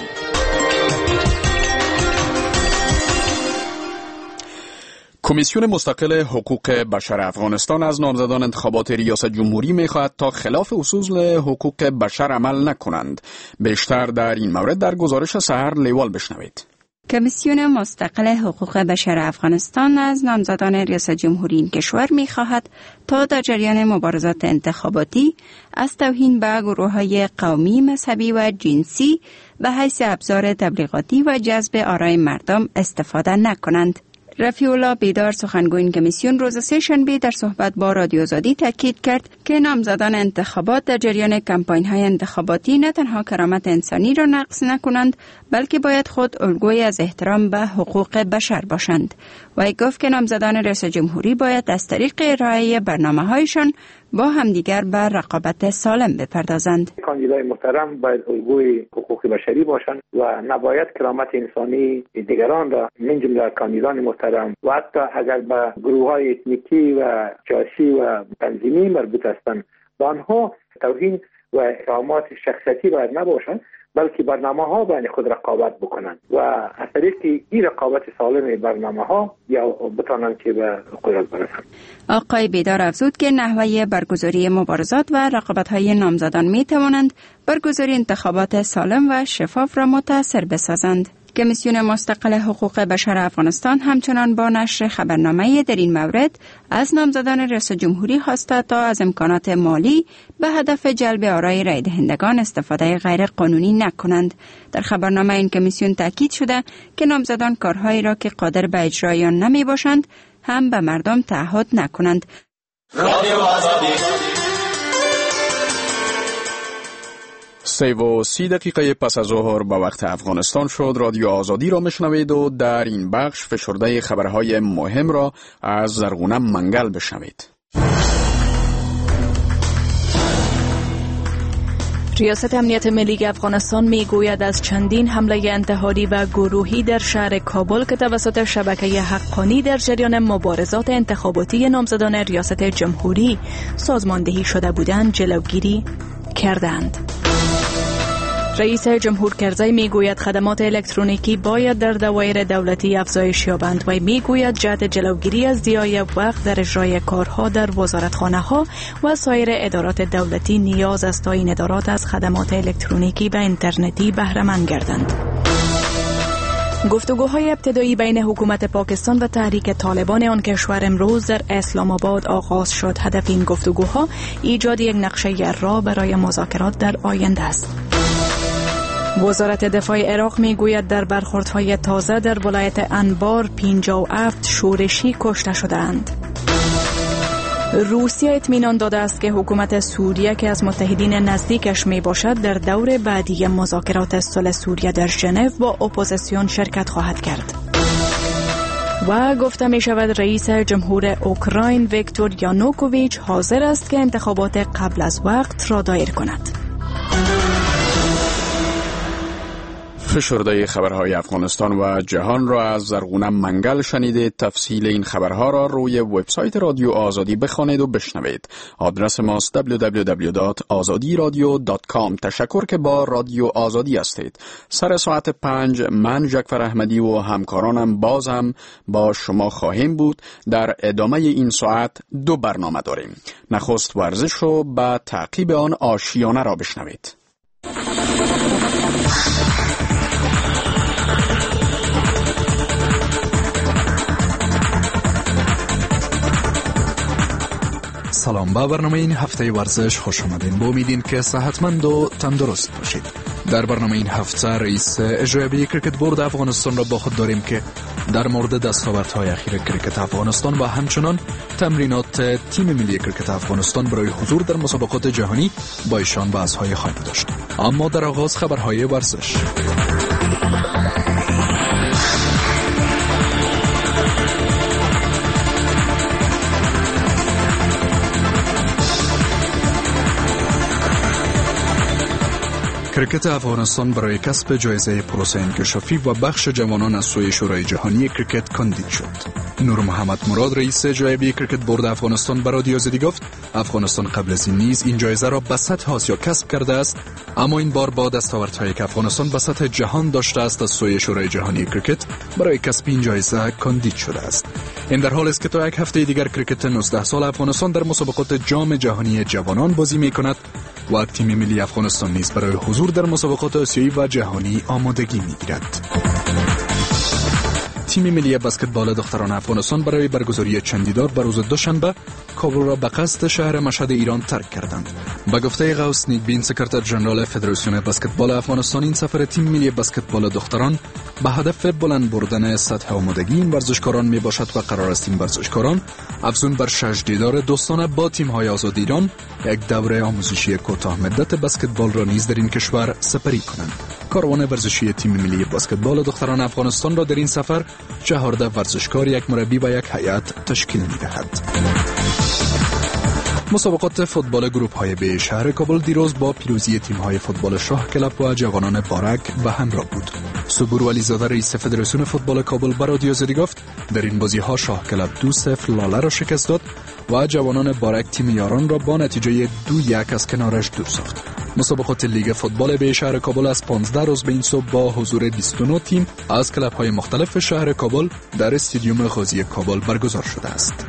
کمیسیون مستقل حقوق بشر افغانستان از نامزدان انتخابات ریاست جمهوری می‌خواهد تا خلاف اصول حقوق بشر عمل نکنند. بیشتر در این مورد در گزارش سحر لیوال بشنوید. کمیسیون مستقل حقوق بشر افغانستان از نامزدان ریاست جمهوری این کشور می‌خواهد تا در جریان مبارزات انتخاباتی از توهین به گروه‌های قومی، مذهبی و جنسی به حیث ابزار تبلیغاتی و جذب آرای مردم استفاده نکنند. رفیع الله بیدار سخنگوی این کمیسیون روز سه‌شنبه در صحبت با رادیو آزادی تاکید کرد که نامزدان انتخابات در جریان کمپاین‌های انتخاباتی نه تنها کرامت انسانی را نقض نکنند بلکه باید خود الگویی از احترام به حقوق بشر باشند. و گفت که نامزدان ریاست جمهوری باید از طریق ارائه برنامه‌هایشان با همدیگر به رقابت سالم بپردازند. کاندیدای محترم باید الگوی حقوق بشری باشند و نباید کرامت انسانی دیگران را من جمله کاندیدان محترم و حتی اگر به گروه‌های اتنیکی و سیاسی و تنظیمی مربوط هستند به آنها توهین و اتهامات شخصیتی باید نباشند، بلکه برنامه‌ها بین خود رقابت بکنند و از طریق این رقابت سالم برنامه‌ها یا بتوانند که به قدرت برسند. آقای بیدار افزود که نحوه برگزاری مبارزات و رقابت‌های نامزدان می‌توانند برگزاری انتخابات سالم و شفاف را متأثر بسازند. کمیسیون مستقل حقوق بشر افغانستان همچنان با نشر خبرنامه در این مورد از نامزدان رئیس جمهوری خواسته تا از امکانات مالی به هدف جلب آرای رای دهندگان استفاده غیر قانونی نکنند. در خبرنامه این کمیسیون تاکید شده که نامزدان کارهایی را که قادر به اجرای آن نمی باشند هم به مردم تعهد نکنند. رادیو آزادی 3:30 پس از ظهر به وقت افغانستان شد. رادیو آزادی را میشنوید و در این بخش فشرده خبرهای مهم را از زرغونه منگل بشنوید. ریاست امنیت ملی افغانستان میگوید از چندین حمله انتحاری و گروهی در شهر کابل که توسط شبکه حقانی در جریان مبارزات انتخاباتی نامزدان ریاست جمهوری سازماندهی شده بودند جلوگیری کردند. رئیس جمهور کرزی میگوید خدمات الکترونیکی باید در دوایر دولتی افزایش یابند و میگوید جهت جلوگیری از ضیاع وقت در اجرای کارها در وزارتخانه‌ها و سایر ادارات دولتی نیاز است تا این ادارات از خدمات الکترونیکی و اینترنتی بهره مند گردند. گفتگوهای ابتدایی بین حکومت پاکستان و تحریک طالبان آن کشور امروز در اسلام آباد آغاز شد. هدف این گفتگوها ایجاد یک نقشه راه برای مذاکرات در آینده است. وزارت دفاع عراق میگوید در برخوردهای تازه در ولایت انبار 57 شورشی کشته شدند. روسیه اطمینان داده است که حکومت سوریه که از متحدین نزدیکش می باشد در دور بعدی مذاکرات صلح سوریه در ژنو با اپوزیسیون شرکت خواهد کرد. و گفته می شود رئیس جمهور اوکراین ویکتور یانوکوویچ حاضر است که انتخابات قبل از وقت را دایر کند. فشرده خبرهای افغانستان و جهان را از زرغونه منگل شنیدید. تفصیل این خبرها را روی وبسایت رادیو آزادی بخوانید و بشنوید. آدرس ماست www.azadiradio.com. تشکر که با رادیو آزادی هستید. سر ساعت 5 من جعفر احمدی و همکارانم باز هم با شما خواهیم بود. در ادامه این ساعت 2 برنامه داریم. نخست ورزش و با تعقیب آن آشیانه را بشنوید. سلام، با برنامه این هفته ورزش خوش آمدین. با امیدین که صحتمند و تندرست باشید. در برنامه این هفته رئیس اجرایی کرکت بورد افغانستان را با خود داریم که در مورد دستاوردهای اخیر کرکت افغانستان و همچنان تمرینات تیم ملی کرکت افغانستان برای حضور در مسابقات جهانی با ایشان بحث‌های خواهیم داشت. اما در آغاز خبرهای ورزش. کرکت افغانستان برای کسب جایزه پروسه انکشافی و بخش جوانان از سوی شورای جهانی کرکت کاندید شد. نور محمد مراد رئیس جایزه کرکت بورد افغانستان به رادیو آزادی گفت افغانستان قبل از این نیز این جایزه را به سطح آسیا کسب کرده است، اما این بار با دستاوردهایی که افغانستان به سطح جهان داشته است از سوی شورای جهانی کرکت برای کسب این جایزه کاندید شده است. این در حالی است که تا یک هفته دیگر کرکت 19 سال افغانستان در مسابقات جام جهانی جوانان بازی می‌کند و تیم ملی افغانستان نیز برای حضور در مسابقات آسیایی و جهانی آمادگی می‌گیرد. تیم ملی بسکتبال دختران افغانستان برای برگزاری چندیدار بر روز دوشنبه کابل را به قصد شهر مشهد ایران ترک کردند. به گفته غوث نیکبین سکرتر ژنرال فدراسیون بسکتبال افغانستان، این سفر تیم ملی بسکتبال دختران به هدف بلند بردن سطح آمادگی این ورزشکاران می باشد و قرار است این ورزشکاران افزون بر 6 دیدار دوستانه با تیم‌های آزاد ایران یک دوره آموزشی کوتاه مدت بسکتبال را نیز در این کشور سپری کنند. کاروان ورزشی تیم ملی بسکتبال دختران افغانستان را در این سفر 14 ورزشکار، یک مربی و یک هیئت تشکیل می‌دهد. مسابقات فوتبال گروه های به شهر کابل دیروز با پیروزی تیم های فوتبال شاه کلب و جوانان بارک به همراه بود. صبور ولیزاده رئیس فدراسیون فوتبال کابل به رادیو آزادی گفت در این بازی ها شاه کلب 2-0 لاله را شکست داد و جوانان بارک تیم یاران را با نتیجه 2-1 از کنارش دور ساخت. مسابقات لیگ فوتبال به شهر کابل از 15 روز به این صبح با حضور 29 تیم از کلب های مختلف شهر کابل در استادیوم غازی کابل برگزار شده است.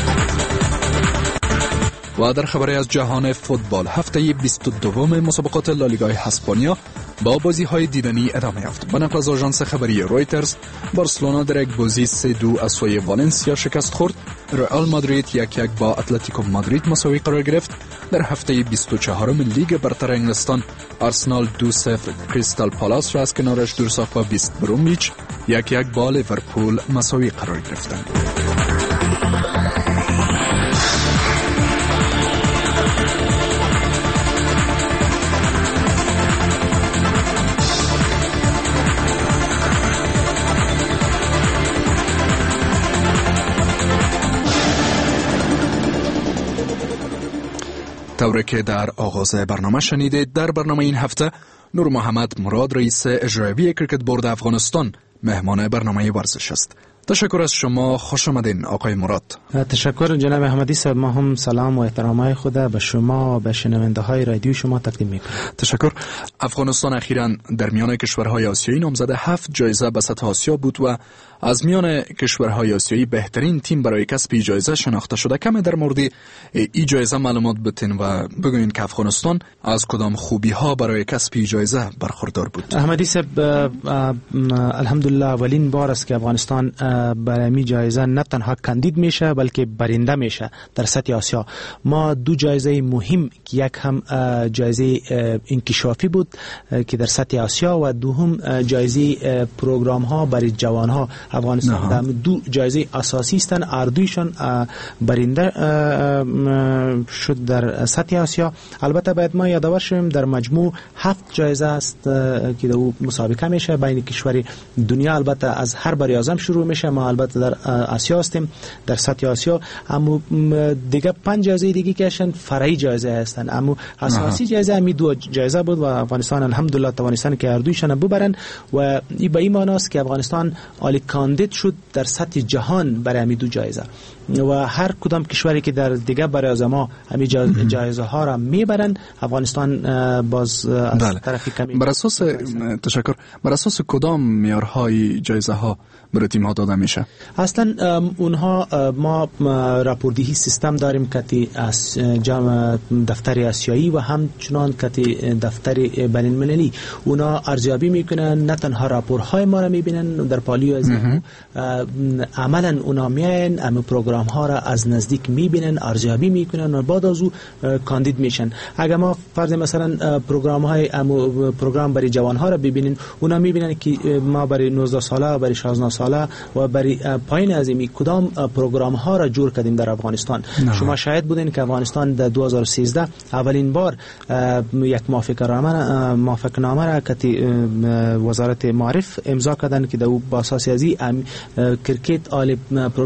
و در خبری از جهان فوتبال، هفته 22 مسابقات لالیگای اسپانیا با بازی‌های دیدنی ادامه یافت. به نقل از آژانس خبری رویترز، بارسلونا در یک بازی 3-2 از سوی والنسیا شکست خورد. رئال مادرید 1-1 با اتلتیکو مادرید مساوی قرار گرفت. در هفته 24 لیگ برتر انگلستان، آرسنال 2-0 کریستال پالاس را از کنارش دور ساخت و بیست برومیچ 1-1 با لیورپول مساوی قرار گرفتند. طوری که در آغاز برنامه شنیدید، در برنامه این هفته نور محمد مراد رئیس اجرایی کرکت بورد افغانستان مهمان برنامه ورزش است. تشکر از شما، خوش آمدین آقای مراد. تشکر جناب احمدی صاحب. ما هم سلام و احترامای خود به شما و به شنونده های رادیو شما تقدیم میکنم. تشکر. افغانستان اخیراً در میان کشورهای آسیایی نامزد 7 جایزه به سطح آسیا بود و از میان کشورهای آسیایی بهترین تیم برای کسب این جایزه شناخته شده. کمی در مورد این جایزه معلومات بدین و بگوین که افغانستان از کدام خوبی ها برای کسب این جایزه برخوردار بود. احمدی صاحب، الحمدلله اولین بار است که افغانستان برای می جایزه نه تنها کاندید میشه بلکه برنده میشه در سطح آسیا. ما 2 جایزه مهم، یک هم جایزه انکشافی بود که در سطح آسیا و دوم جایزه پروگرام ها برای جوان ها. افغانستان در 2 جایزه اساسی هستند، اردویشان برنده شد در سطح آسیا. البته باید ما یادآور شویم در مجموع 7 جایزه است که در مسابقه میشه بین کشور دنیا. البته از هر بر اعظم شروع میشه. ما البته در آسیا هستیم، در سطح آسیا. اما دیگه 5 جایزه دیگه که هستند فرعی جایزه هستند، اما اساسی جایزه همی 2 جایزه بود و افغانستان الحمدلله توانستن که اردویشان ببرن و این به این معنی است که افغانستان عالی کاندید شد در سطح جهان برای همی 2 جایزه و هر کدام کشوری که در دیگه برای از ما همی جایزه ها را میبرن، افغانستان باز از طرفی کمی. بر اساس تشکر، بر اساس کدام معیارهای جایزه ها برای تیم ها داده میشه؟ اصلا اونها ما راپوردهی سیستم داریم که از دفتر آسیایی و همچنان که دفتر بین المللی اونا ارزیابی میکنن. نه تنها راپورهای ما را میبینن در پالی از عملا اونا میاین اما پروگرام ها را از نزدیک میبینن، ارزیابی میکنن و بعد از او کاندید میشن. اگر ما فرض مثلا پروگرام برای جوان ها را ببینین، اونا میبینن که ما برای 19 ساله و برای 16 ساله و برای پایین از این کدام پروگرام ها را جور کردیم در افغانستان. شما شاهد بودین که افغانستان در 2013 اولین بار یک موافقتنامه را که وزارت معارف امضا کردن که در با اساس از این کرکت عالی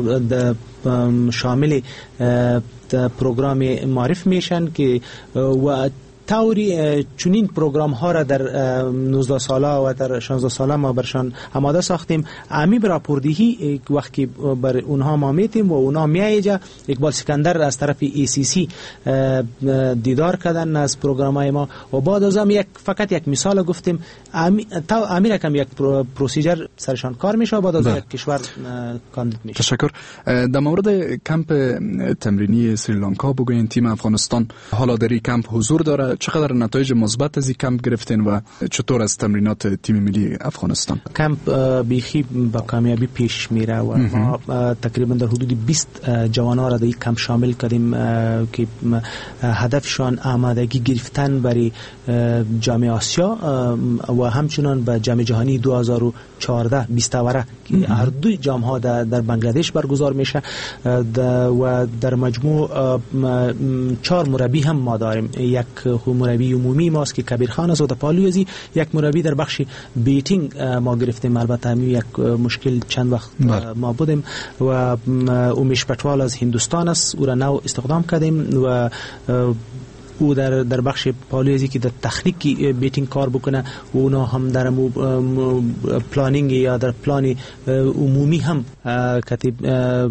شامل پروگرام معرف میشن که و طوری چنین پروگرام ها را در 19 ساله و در 16 ساله ما برشان آماده ساختیم. امی راپوردهی وقتی بر اونها ما میتیم و اونها میایجا اقبال سکندر از طرف ECC دیدار کردن از پروگرام های ما و بعد از هم فقط یک مثال گفتیم. امی رقم یک پروسیجر سرشان کار میشه و بعد از یک کشور کاندید میشه. تشکر. در مورد کمپ تمرینی سریلانکا بگوین تیم افغانستان حالا در این کمپ حضور داره، چقدر نتایج مثبت از این کمپ گرفتین و چطور از تمرینات تیم ملی افغانستان؟ کمپ بیخی با کامیابی پیش میره و ما تقریبا در حدود 20 جوانان را در این کمپ شامل کردیم که هدفشان آمادگی گرفتن برای جام آسیا و همچنان به جام جهانی 2014 بیستوره که هر 2 جام ها در بنگلادش برگزار میشه و در مجموع 4 مربی هم ما داریم. یک مربی عمومی ماست که کبیرخان است و در پالویزی یک مربی در بخش بیتینگ ما گرفتیم. البته همین یک مشکل چند وقت ما بودیم و امیش پتوال از هندوستان است، او را نو استخدام کردیم و او در بخش پالویزی که در تکنیک بیتینگ کار بکنه و اونا هم در پلانینگ یا در پلان عمومی هم کتیب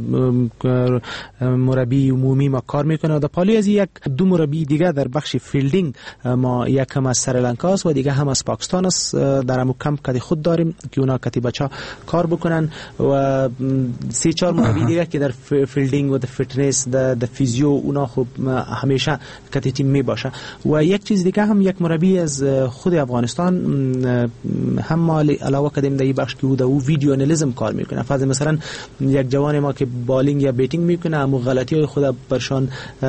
مربی عمومی ما کار میکنه. در پالویزی یک دو مربی دیگه در بخش فیلدینگ ما، یک هم از سریلانکا است و دیگه هم از پاکستان است. در همون کمپ کتی خود داریم که اونا کتی بچه کار بکنن و 3-4 مربی دیگه که در فیلدینگ و در فیتنس در فیزیو اونا خب همیشه کتی تیم باشه. و یک چیز دیگه هم یک مربی از خود افغانستان هم ما علاوه کردیم در این بخش که او ویدیو انالیزم کار میکنه. فرض مثلا یک جوان ما که بالینگ یا بیتینگ میکنه اما غلطی های خود برشان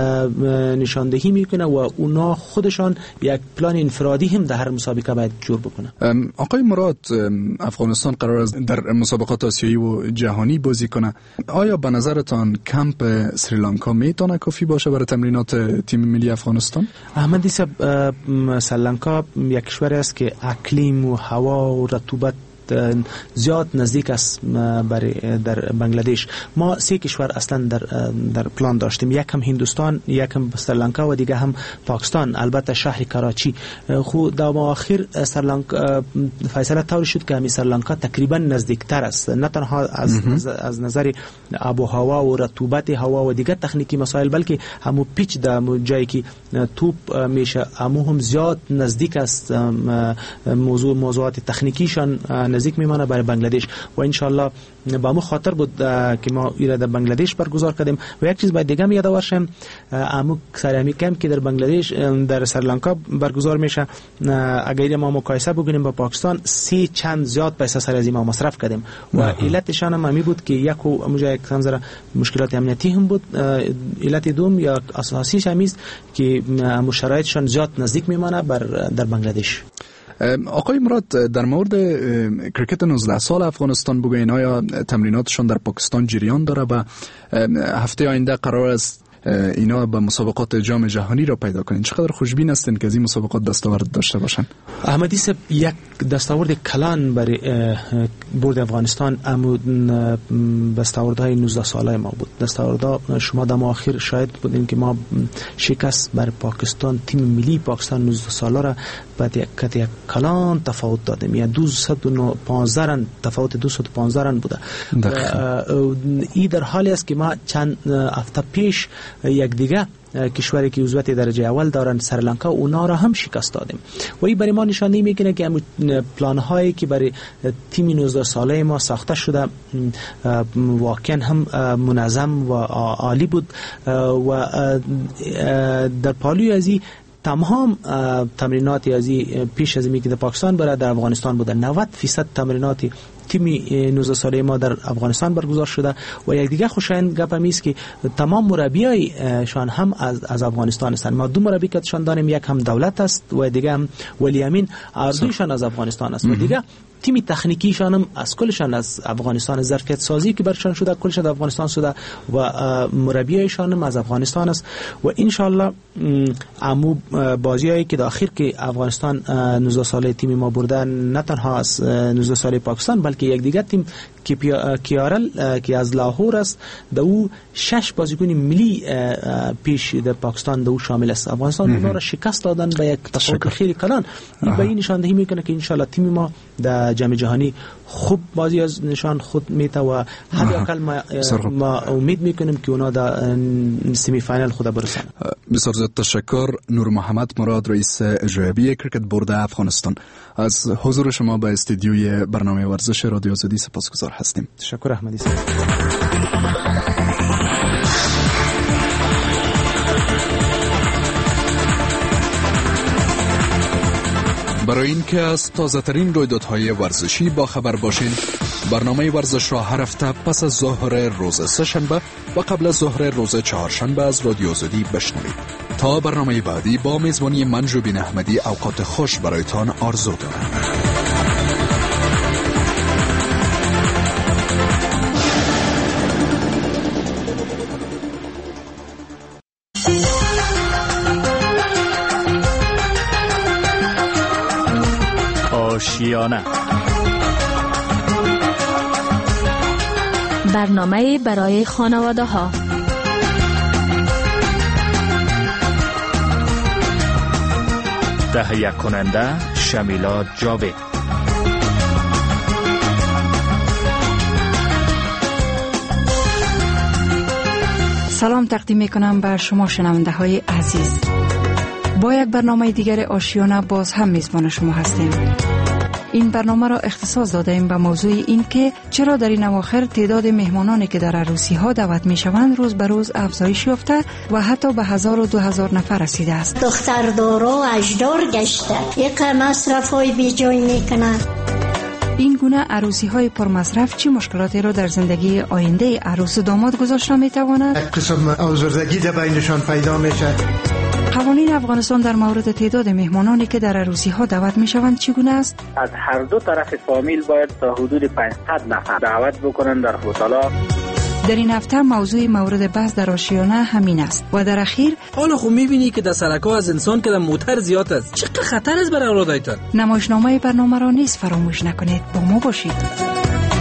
نشاندهی میکنه و اونا خودشان یک پلان انفرادی هم در هر مسابقه باید جور بکنه. آقای مراد، افغانستان قرار است در مسابقات آسیایی و جهانی بازی کنه. آیا به نظرتان کمپ سریلانکا میتونه کافی باشه برای تمرینات تیم ملی افغانستان؟ احمدی صاحب، سریلانکا یک کشور است که اقلیم و هوا و رطوبت زیاد نزدیک است در بنگلادش. ما 3 کشور اصلا در پلان داشتیم، یک هم هندوستان، یک هم سریلانکا و دیگه هم پاکستان. البته شهر کراچی خود در آخر سریلانکا فیصله طور شد که همین سریلانکا تقریبا نزدیکتر است، نه تنها از نظر آب و هوا و رطوبت هوا و دیگر تکنیکی مسائل، بلکه همون پیچ در جایی که توپ میشه هم زیاد نزدیک است. موضوعات تکنیکیشان نزدیک میمانه برای بنگلادش و انشالله با مو خاطر بود که ما ایره در بنگلادش برگزار کردیم. و یک چیز باید دیگه می یادآور شم، امو سرامی کم که در بنگلادش در سریلانکا برگزار میشه، اگر ما مقایسه بکنیم با پاکستان 3 چند زیاد پیسه سر از ما مصرف کردیم و علتشان هم می بود که یک موجه یک سنجر مشکلات امنیتی هم بود. علت دوم یا اساسیش هم است که شرایطشان زیاد نزدیک میمانه در بنگلادش. آقای مراد، در مورد کرکت 19 سال افغانستان بگوین، آیا تمریناتشان در پاکستان جریان داره و هفته آینده قرار است اینا به مسابقات جام جهانی را پیدا کنین؟ چقدر خوشبین هستین که از این مسابقات دستاورد داشته باشن؟ احمدی صاحب، یک دستاورد کلان برای برد افغانستان دستاوردهای 19 ساله ما بود. دستاوردها شما در آخر شاید بودین که ما شکست بر پاکستان، تیم ملی پاکستان 19 ساله را بعد یک کلان تفاوت دادیم، یا 215 رن تفاوت 215 رن بوده. این در حالی است که ما چند هفته پیش یک دیگه کشوری که عضویت درجه اول دارن سریلانکا، اونا را هم شکست دادیم و این برای ما نشانه میکنه که پلان هایی که برای تیم 19 ساله ما ساخته شده واقعا هم منظم و عالی بود و در پالوی ازی تمام تمرینات ازی پیش از اینکه در پاکستان برای در افغانستان بوده. 90% تمرینات تیم 19 ساله ما در افغانستان برگزار شده و یک دیگه خوشایند گپ است که تمام مربیایشان هم از افغانستان هستند. ما 2 مربی کهشان داریم، یک هم دولت است و دیگه هم ولی امین اردویشان از افغانستان است و دیگه تیم تکنیکیشان هم از کلشان از افغانستان، ظرفیت سازی که برشان شده کلشان از افغانستان شده و مربیایشان هم از افغانستان است و ان شاء الله امو بازیایی که داخل که افغانستان 19 ساله تیم ما برده، نه تنها از 19 ساله پاکستان بلکه یک دیگر تیم که کیارل که از لاهور است، دو 6 بازیکن ملی پیش در پاکستان دو شامل است. افغانستان اونا را شکست دادن به یک تفاوت خیلی کلان. این به این نشان دهی میکنه که ان شاء الله تیم ما در جام جهانی خوب بازی از نشان خود میته و حداقل ما امید میکنیم که اونا در سمی فاینال خود برسن. بسیار زیاد تشکر. نور محمد مراد، رئیس اجرایی کرکت بورد افغانستان، از حضور شما به استودیوی برنامه ورزش رادیو آزادی سپاسگزار هستیم. تشکر احمدی صاحب. برای اینکه از تازه ترین رویدادهای ورزشی با خبر باشین، برنامه ورزش را هر هفته پس از ظهر روز سه‌شنبه و قبل از ظهر روز چهارشنبه از رادیو آزادی بشنوید. تا برنامه بعدی با میزبانی من جوبین احمدی اوقات خوش برایتان آرزو دارم. آشیانه. برنامه برای خانواده ها. تهیه کننده شمیلا جاوید. سلام تقدیم میکنم بر شما شنونده های عزیز. با یک برنامه دیگر آشیانه باز هم میزبان شما هستیم. این برنامه را اختصاص داده ایم به موضوع این که چرا در این اواخر تعداد مهمانانی که در عروسی ها دعوت می شوند روز به روز افزایش یافته و حتی به 1000 و 2000 نفر رسیده است. دختردارا اجدار گشته، یک مصرف های بی جای میکنه. این گونه عروسی های پرمصرف چه مشکلاتی را در زندگی آینده عروس و داماد گذاشته می تواند؟ قسم آزردگی در بینشان پیدا میشه. قوانین افغانستان در مورد تعداد مهمانانی که در عروسی ها دعوت می شوند چگونه است؟ از هر دو طرف فامیل باید تا حدود 500 نفر دعوت بکنن در هتل‌ها. در این هفته موضوع مورد بحث در آشیانه همین است و در اخیر حالا خب میبینی که در سرکا از انسان که در موتر زیاد است، چقدر خطر است برای اولادایتان. نمایشنامه برنامه را نیز فراموش نکنید. با ما باشید.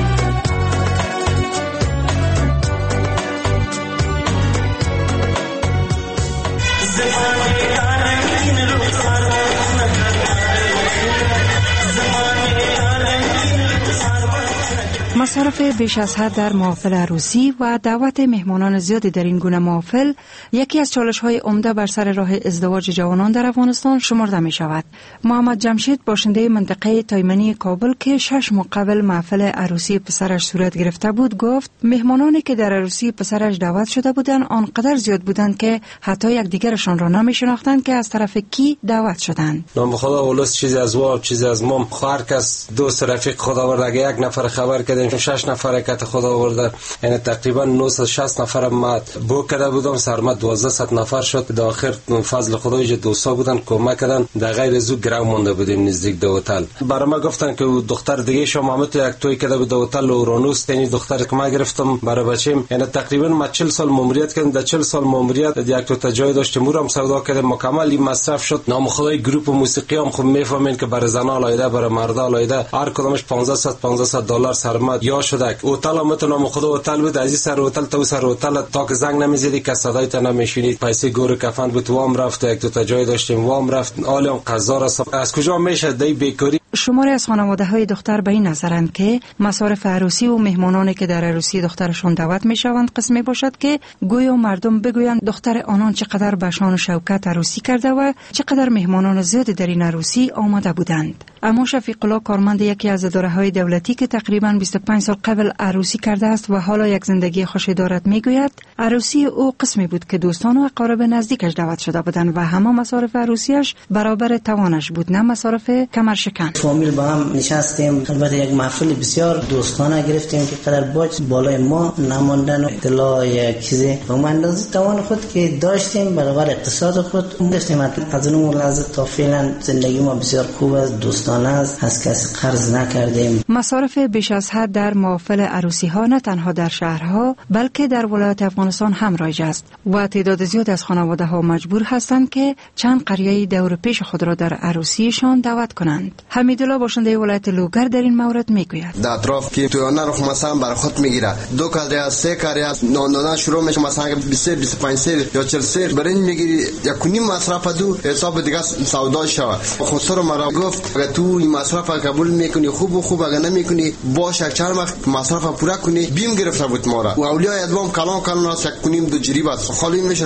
مصارف بیش از حد در محافل عروسی و دعوت مهمانان زیادی در این گونه محافل یکی از چالش‌های عمده بر سر راه ازدواج جوانان در افغانستان شمرده می شود. محمد جمشید باشنده منطقه تایمنی کابل که 6 ماه قبل محفل عروسی پسرش صورت گرفته بود گفت مهمانانی که در عروسی پسرش دعوت شده بودند آنقدر زیاد بودند که حتی یک دیگرشان را نمی شناختند که از طرف کی دعوت شدند. نام خدا ولس چیزی از وا چیزی از مام هر کس دوست رفیق خدا آورد. اگه یک نفر خبر کردیم 6 نفر که خدا آورده، یعنی تقریبا 960 نفر ما بو کرده بودم، سرمت 1200 نفر شد. در آخر فضل خدای دوستا بودن کمک کردن، در غیر زو گرو مونده بودیم نزدیک دو هتل. برای ما گفتن که دختر دیگه شما محمد یک توی کرده بود دو هتل اورانوس، یعنی دختر که ما گرفتم برای بچیم. یعنی تقریبا ما 40 سال ماموریت کردم. در 40 سال ماموریت یک تو تا جای داشتیم، مورم سودا کردم، مکمل این مصرف شد. نام خدای گروپ موسیقی هم خب میفهمین که برای زنا لایده برای مردا لایده هر کدامش 1500 دلار سرمت یا شده. هتل هم نام خدا هتل بود، از این سر هتل تا سر هتل تا که زنگ نمیزدی که صدای تا نمیشنید. پیسه گور کفن بود وام رفت، یک دو تا جای داشتیم وام رفت. عالم قزار از کجا میشه دی بیکاری. شماری از خانواده‌های دختر به این نظرند که مصارف عروسی و مهمانانی که در عروسی دخترشون دعوت میشوند قسمی باشد که گویا مردم بگویند دختر آنان چقدر به شان و شوکت عروسی کرده و چقدر مهمانان زیادی در این عروسی آمده بودند. اما شفیق الله کارمند یکی از اداره‌های دولتی که تقریباً 25 سال قبل عروسی کرده است و حالا یک زندگی خوشی دارد میگوید عروسی او قسمی بود که دوستان و اقارب نزدیکش دعوت شده بودند و همه مصارف عروسیش برابر توانش بود، نه مصارف کمرشکن. فامیل با هم نشستیم، البته یک محفل بسیار دوستانه گرفتیم که قدر باج بالای ما نماندن و اطلاع یک چیزی به اندازه توان خود که داشتیم برابر اقتصاد خود داشتیم. از اون لحظه تا فعلا زندگی ما بسیار خوب است، دوستانه است، از کسی قرض نکردیم. مصارف بیش از حد در محافل عروسی ها نه تنها در شهرها بلکه در ولایت افغانستان هم رایج است و تعداد زیاد از خانواده ها مجبور هستند که چند قریه دور پیش خود را در عروسیشان دعوت کنند. حمیدالله باشنده ولایت لوگر در این مورد میگوید در اطراف که تویانه رو مثلا برای خود میگیره، 2 کاری از 3 کاری از نان شروع میشه، مثلا 25 سیر یا 40 سیر برنج میگیری، یک کنیم مصرف دو حساب دیگه سودا شوه. خسرو مرا گفت اگه تو این مصرف قبول میکنی خوب اگه نمیکنی باشه چند وقت مصرف پورا کنی. بیم گرفته بود ما را و اولیاء ادوام کلان است، یک کنیم 2 جریب است، خالی میشه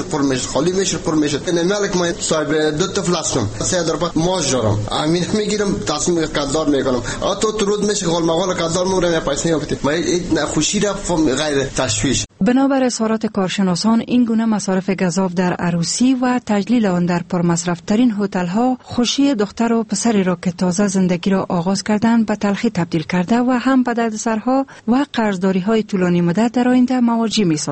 پر میشه. ملک ما صاحب 2 طفل هستم، 3 درصد ماش دارم، امین میگیرم تصمیم قدردان میکنم. تو رود میشه قول مقال قدردان مورم یا پیسه نمیابید. ما خوشی را غیر تشویش. بنابر اظهارات کارشناسان این گونه مصارف گزاف در عروسی و تجلیل آن در پرمصرف ترین هتل ها خوشی دختر و پسری را که تازه زندگی را آغاز کردند به تلخی تبدیل کرده و هم به دردسرها و قرضداری های طولانی مدت در آینده مواجه می سازد.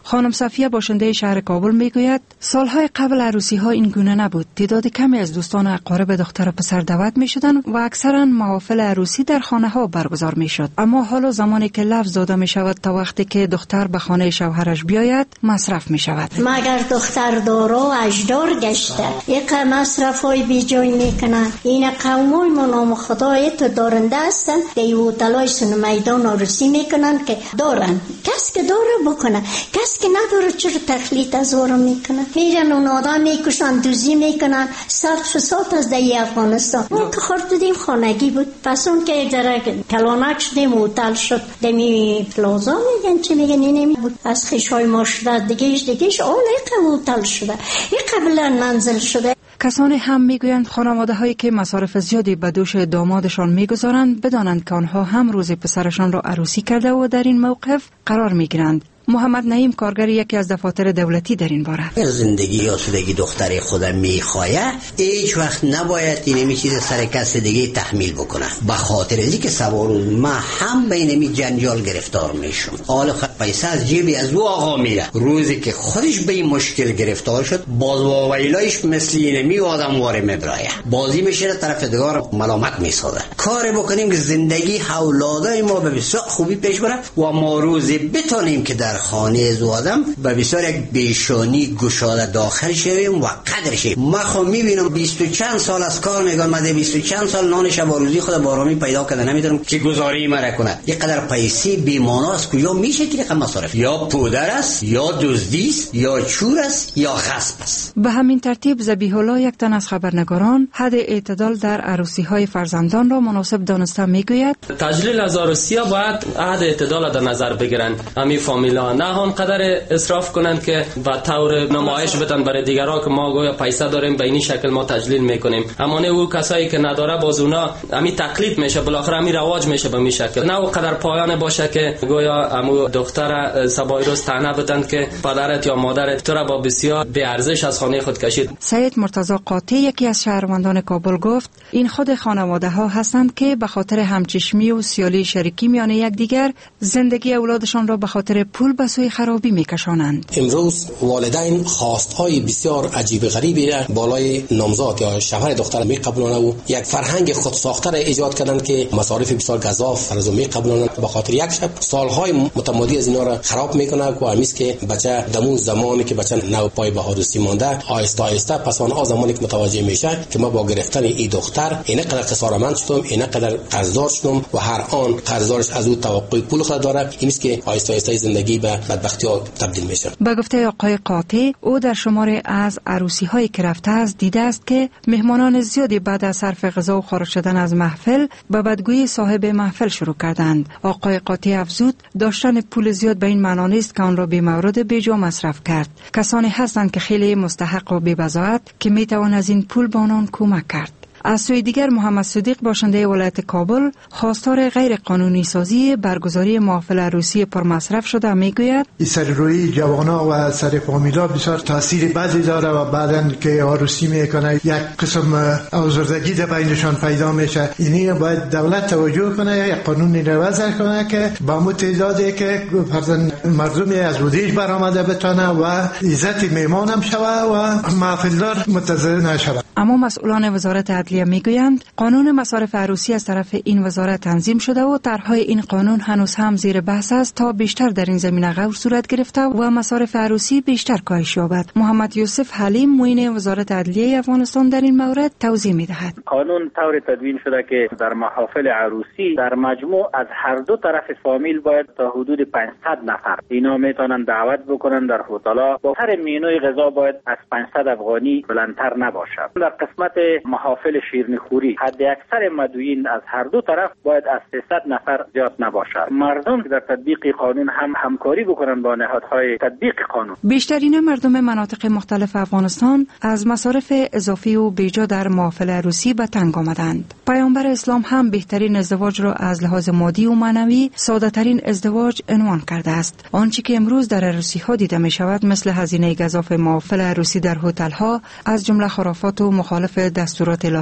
خانم صفیه باشنده شهر کابل میگوید سالهای قبل عروسی ها این گونه نبود. تعداد کمی از دوستان و اقارب دختر و پسر دعوت می شدن و اکثرا محافل عروسی در خانه ها برگزار می شد. اما حالا زمانی که لفظ داده می شود تا وقتی که دختر به خانه شوهرش بیاید مصرف می شود. مگر دختر دارا و اجدار گشته یک مصرف های بی جای می کنن. این قومای منام خدایت دارنده هستن که هتل‌های سن میدان عروسی می کنن که دارن. کس که داره بکنه، کس که نداره چرا تخلیط از آرام میکنن. میرن اون آدم میکشن، دوزی میکنن. صد فساد از دی افغانستان. اون که خورد خانگی بود. پس اون که یک ذره کلانک شدیم هتل شد دمی پلازا میگن چی میگن اینمی بود. از خیشهای ما شده دیگهش آن یک هتل شده، یک قبلا منزل شده. کسانی هم میگویند خانواده هایی که مصارف زیادی به دوش دامادشان میگذارند بدانند که آنها هم روز پسرشان را عروسی کرده و در این موقف قرار میگیرند. محمد نعیم کارگر یکی از دفاتر دولتی در این باره. زندگی یا سودگی دختر خودم میخواه هیچ وقت نباید اینمی چیز سر کس دیگه تحمیل بکنه. به خاطر ازی که سوار ما هم به اینمی جنجال گرفتار میشم. حالا پیسه از جیبی از او آقا میره. روزی که خودش به این مشکل گرفتار شد باز واویلایش مثل اینمی آدم واره میبرایه. بازی میشه طرف دیگر ملامت میسازه. کار بکنیم که زندگی اولادای ما به بسیار خوبی پیش بره و ما روزی بتونیم که در خانه از آدم به بسیار یک بیشانی گشاده داخل شویم و قدر شویم. ما خب میبینم 20 و چند سال از کار میگم مده 20 و چند سال نان شب و روزی خود بارامی پیدا کرده نمیدونم که گزاری مرا کنه. یک قدر پیسه بی‌معنی است کجا میشه که رقم مصارف یا پودر است یا دزدی است یا چور است یا غصب است. به همین ترتیب ذبیح الله یک تن از خبرنگاران حد اعتدال در عروسی های فرزندان را مناسب دانسته میگوید تجلیل از عروسی باید حد اعتدال در نظر بگیرن. همین فامیلا نه آنقدر اسراف کنن که به طور نمایش بدن برای دیگران که ما گویا پیسه داریم به این شکل ما تجلیل میکنیم. اما نه او کسایی که نداره باز اونا همین تقلید میشه، بالاخره همین رواج میشه به این شکل. نه اونقدر پایانه باشه که گویا همو دختر سبای روز طعنه بدن که پدرت یا مادرت تو را با بسیار بی ارزش از خانه خود کشید. سید مرتضی قاطع یکی از شهروندان کابل گفت این خود خانواده ها هستند که به خاطر همچشمی و سیالی شریکی میان یکدیگر زندگی اولادشان را به خاطر پول به سوی خرابی میکشانند. امروز والدین خواستهای بسیار عجیب غریبی را بالای نامزاد یا شوهر دختر میقبولند و یک فرهنگ خود ساخته را ایجاد کردند که مصارف بسیار گزاف فرض میقبولند. به خاطر یک شب سالهای متمادی از اینا را خراب میکنه و همیشه که بچه دمون زمانی که بچه نو پای به عروسی مانده آهسته آهسته پس آن زمانی که متوجه میشه که ما با گرفتن این دختر اینقدر خسارتمند شدم، اینقدر قرضدار شدم و هر آن قرضدارش از او توقع پول خود داره، این که آهسته آهسته زندگی به بدبختی ها تبدیل میشه. به گفته آقای قاطع او در شماره از عروسی هایی که رفته است دیده است که مهمانان زیادی بعد از صرف غذا و خارج شدن از محفل به بدگویی صاحب محفل شروع کردند. آقای قاطع افزود داشتن پول زیاد به این معنی نیست که آن را بی مورد بیجا مصرف کرد. کسانی هستند که خیلی مستحق و بی بضاعت که می توان از این پول به آنان کمک کرد. از سوی دیگر محمد صدیق باشنده ولایت کابل خواستار غیر قانونی سازی برگزاری محافل عروسی پرمصرف شده میگوید سر روی جوانا و سر فامیلا بسیار تاثیر بدی داره و بعداً که عروسی میکنه یک قسم آزردگی در بینشان پیدا میشه. اینی باید دولت توجه کنه، یک قانونی رو وضع کنه که با متعدادی که فرضاً مردمی از رودیش برآمده بتونه و عزت میهمان هم شوه و محفلدار متضرر نشوه. اما مسئولان وزارت عدلیه میگویند قانون مصارف عروسی از طرف این وزارت تنظیم شده و طرحهای این قانون هنوز هم زیر بحث است تا بیشتر در این زمینه غور صورت گرفته و مصارف عروسی بیشتر کاهش یابد. محمد یوسف حلیم معین وزارت عدلیه افغانستان در این مورد توضیح میدهد. قانون طور تدوین شده که در محافل عروسی در مجموع از هر دو طرف فامیل باید تا حدود 500 نفر اینا میتونن دعوت بکنن در هتل‌ها. با هر مینوی غذا باید از 500 افغانی بلندتر نباشد. در قسمت محافل شیرینیخوری حد اکثر مدعوین از هر دو طرف باید از 300 نفر زیاد نباشد. مردم در تطبیق قانون هم همکاری بکنن با نهادهای تطبیق قانون. بیشترین مردم مناطق مختلف افغانستان از مصارف اضافی و بیجا در محافل عروسی به تنگ آمدند. پیامبر اسلام هم بهترین ازدواج را از لحاظ مادی و معنوی ساده ترین ازدواج عنوان کرده است. آنچه که امروز در عروسی ها دیده می شود مثل هزینه گزاف محافل عروسی در هتل ها از جمله خرافات و مخالف دستورات الهی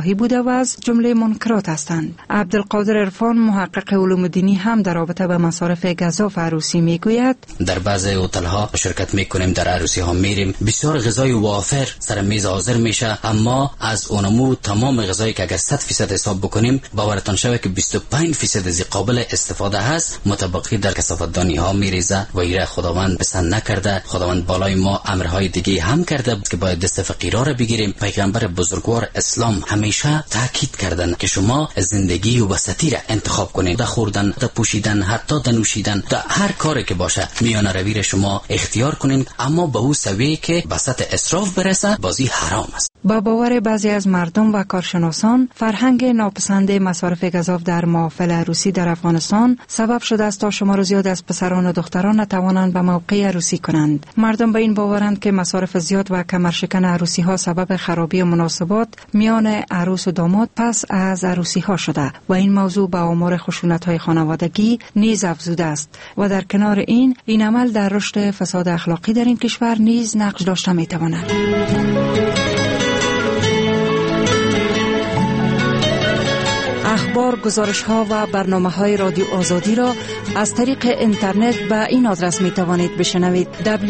اصلاحی بوده و از جمله منکرات هستند. عبدالقادر عرفان محقق علوم دینی هم در رابطه به مصارف گزاف عروسی میگوید در بعضی هتل ها شرکت میکنیم، در عروسی ها میریم، بسیار غذای وافر سر میز حاضر میشه، اما از اونمو تمام غذایی که اگر 100% حساب بکنیم باورتان شوه که 25% از قابل استفاده هست، متبقی در کثافتدانی ها میریزه و ایره خداوند پسند نکرده. خداوند بالای ما امرهای دیگه هم کرده که باید دست فقیرا را بگیریم. پیغمبر بزرگوار اسلام همیشه تاکید کردن که شما زندگی وسطی را انتخاب کنید، در خوردن، در پوشیدن، حتی در نوشیدن، در هر کاری که باشه میانه روی را شما اختیار کنین، اما به او سوی که وسط اسراف برسه بازی حرام است. با باور بعضی از مردم و کارشناسان، فرهنگ ناپسند مصارف گزاف در محافل عروسی در افغانستان سبب شده است تا شمار زیاد از پسران و دختران نتوانند به موقع عروسی کنند. مردم به این باورند که مصارف زیاد و کمرشکن عروسی ها سبب خرابی مناسبات میان عروس و داماد پس از عروسی ها شده و این موضوع به آمار خشونت های خانوادگی نیز افزوده است و در کنار این عمل در رشد فساد اخلاقی در این کشور نیز نقش داشته می تواند. اخبار، گزارش‌ها و برنامه‌های رادیو آزادی را از طریق اینترنت به این آدرس می‌توانید بشنوید: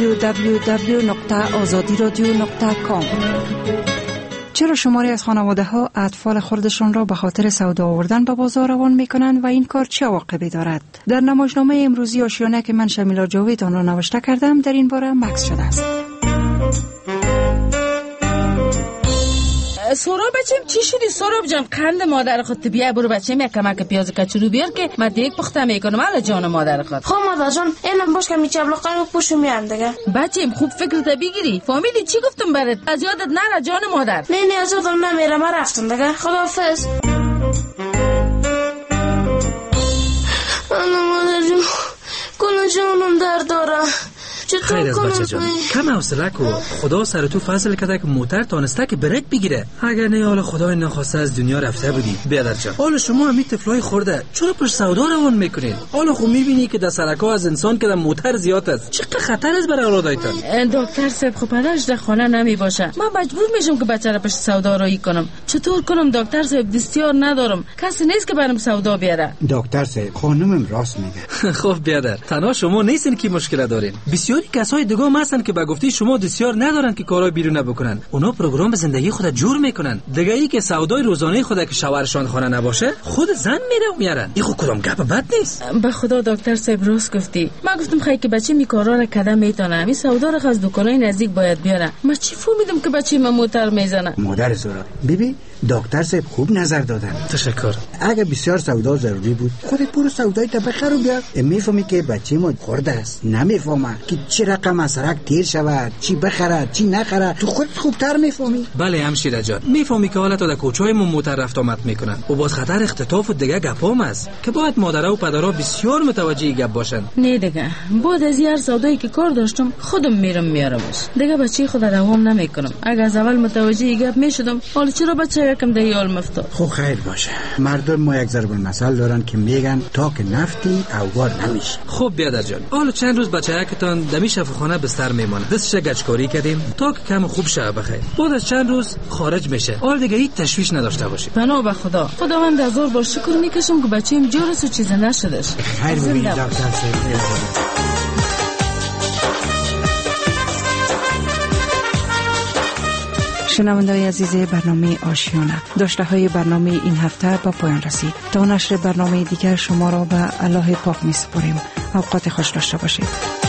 www.azadiradio.com. چرا شماری از خانواده‌ها اطفال خردشان را به خاطر سودا آوردن به بازار روان می‌کنند و این کار چه عواقبی دارد؟ در نمایشنامه امروزی آشیانه که من شمیلا جاوید آن را نوشته کردم در این باره مکث شده است. سورا بچم چی شدی سورا جان؟ قند مادر خود بیا برو بچم یک کمک پیاز کچلو بیار که من دیگه پخته میکنم. الا جان مادر خود. خب مادر جان اینم باش که میچبلقم پوشو میام دیگه. بچم خوب فکرت بگیری. فامیلی چی گفتم برات؟ از یادت نره جان مادر. نه از یادم نمیره، من رفتم دیگه. خداحافظ. انا مادر جان کل جانم درد داره. خیر از بچه جان، کم حوصله کو. خدا سر تو فضل کرده که موتر تانسته که بریک بگیره. اگر نه حالا خدای نخواسته از دنیا رفته بودی. بیادر جان، حالا شما همین طفلای خورده چرا پشت سودا روان میکنین؟ حالا خب میبینی که در سرکا از انسان که در موتر زیاد است. چقدر خطر است برای اولادایتان. دکتر صاحب خب پدرش در خانه نمی باشه، من مجبور میشم که بچه را پشت سودا رایی کنم. چطور کنم دکتر صاحب؟ دستیار ندارم، کسی نیست که برام سودا بیاره. دکتر صاحب خانمم راست میگه. خب بیادر، تنها شما نیستین که مشکل دارین. بسیاری کسای دیگه هم هستن که به گفته شما دستیار ندارن که کارهای بیرون بکنن. اونا پروگرام زندگی خود جور میکنن. دیگه ای که سودای روزانه خود که شوهرشان خانه نباشه خود زن میره و میارن. این خود کدام گپ بد نیست. به خدا دکتر صاحب راست گفتی. من گفتم خیلی که بچه می کارا را کدام میتونه. می سودا را از دکانای نزدیک باید بیاره. من چی فهمیدم که بچه من موتر میزنه. مادر زورا ببین دکتر صاحب خوب نظر دادن. تشکر. اگه بسیار سودا ضروری بود خودت برو سودای تا بخر و بیار. میفهمی که بچه ما خورده است، نمیفهمه که چه رقم از سرک تیر شود، چی بخره چی نخره. تو خودت خوبتر میفهمی. بله همشیره جان، میفهمی که حالا تا در کوچه‌های ما موتر رفت آمد میکنن و باز خطر اختطاف و دیگه گپام است که باید مادرها و پدرها بسیار متوجه گپ باشن. نه دیگه بعد از هر سودایی که کار داشتم خودم میرم میارمش. دیگه بچه خود دوام نمیکنم. اگه از اول متوجه گپ میشدم حالا چرا بچه یکم دیال مفتاد. خب خیر باشه. مردم ما یک ضرب المثل دارن که میگن تا که نفتی اوار نمیشه. خب بیادر جان، حالا چند روز بچه‌کتان دمی شفاخانه بستر میمونه. دستش گچکاری کردیم تا که کم خوب شه بخیر. بعد از چند روز خارج میشه. حال دیگه هیچ تشویش نداشته باشی. پناه به خداوند هزار بار شکر میکشم که بچه‌م جورس و چیزی نشدش. خیر ببین دکتر صاحب. شنونده‌های عزیز برنامه آشیانه، داشته‌های برنامه این هفته با پایان رسید. تا نشر برنامه دیگر شما را به الله پاک می‌سپاریم. اوقات خوش داشته باشید.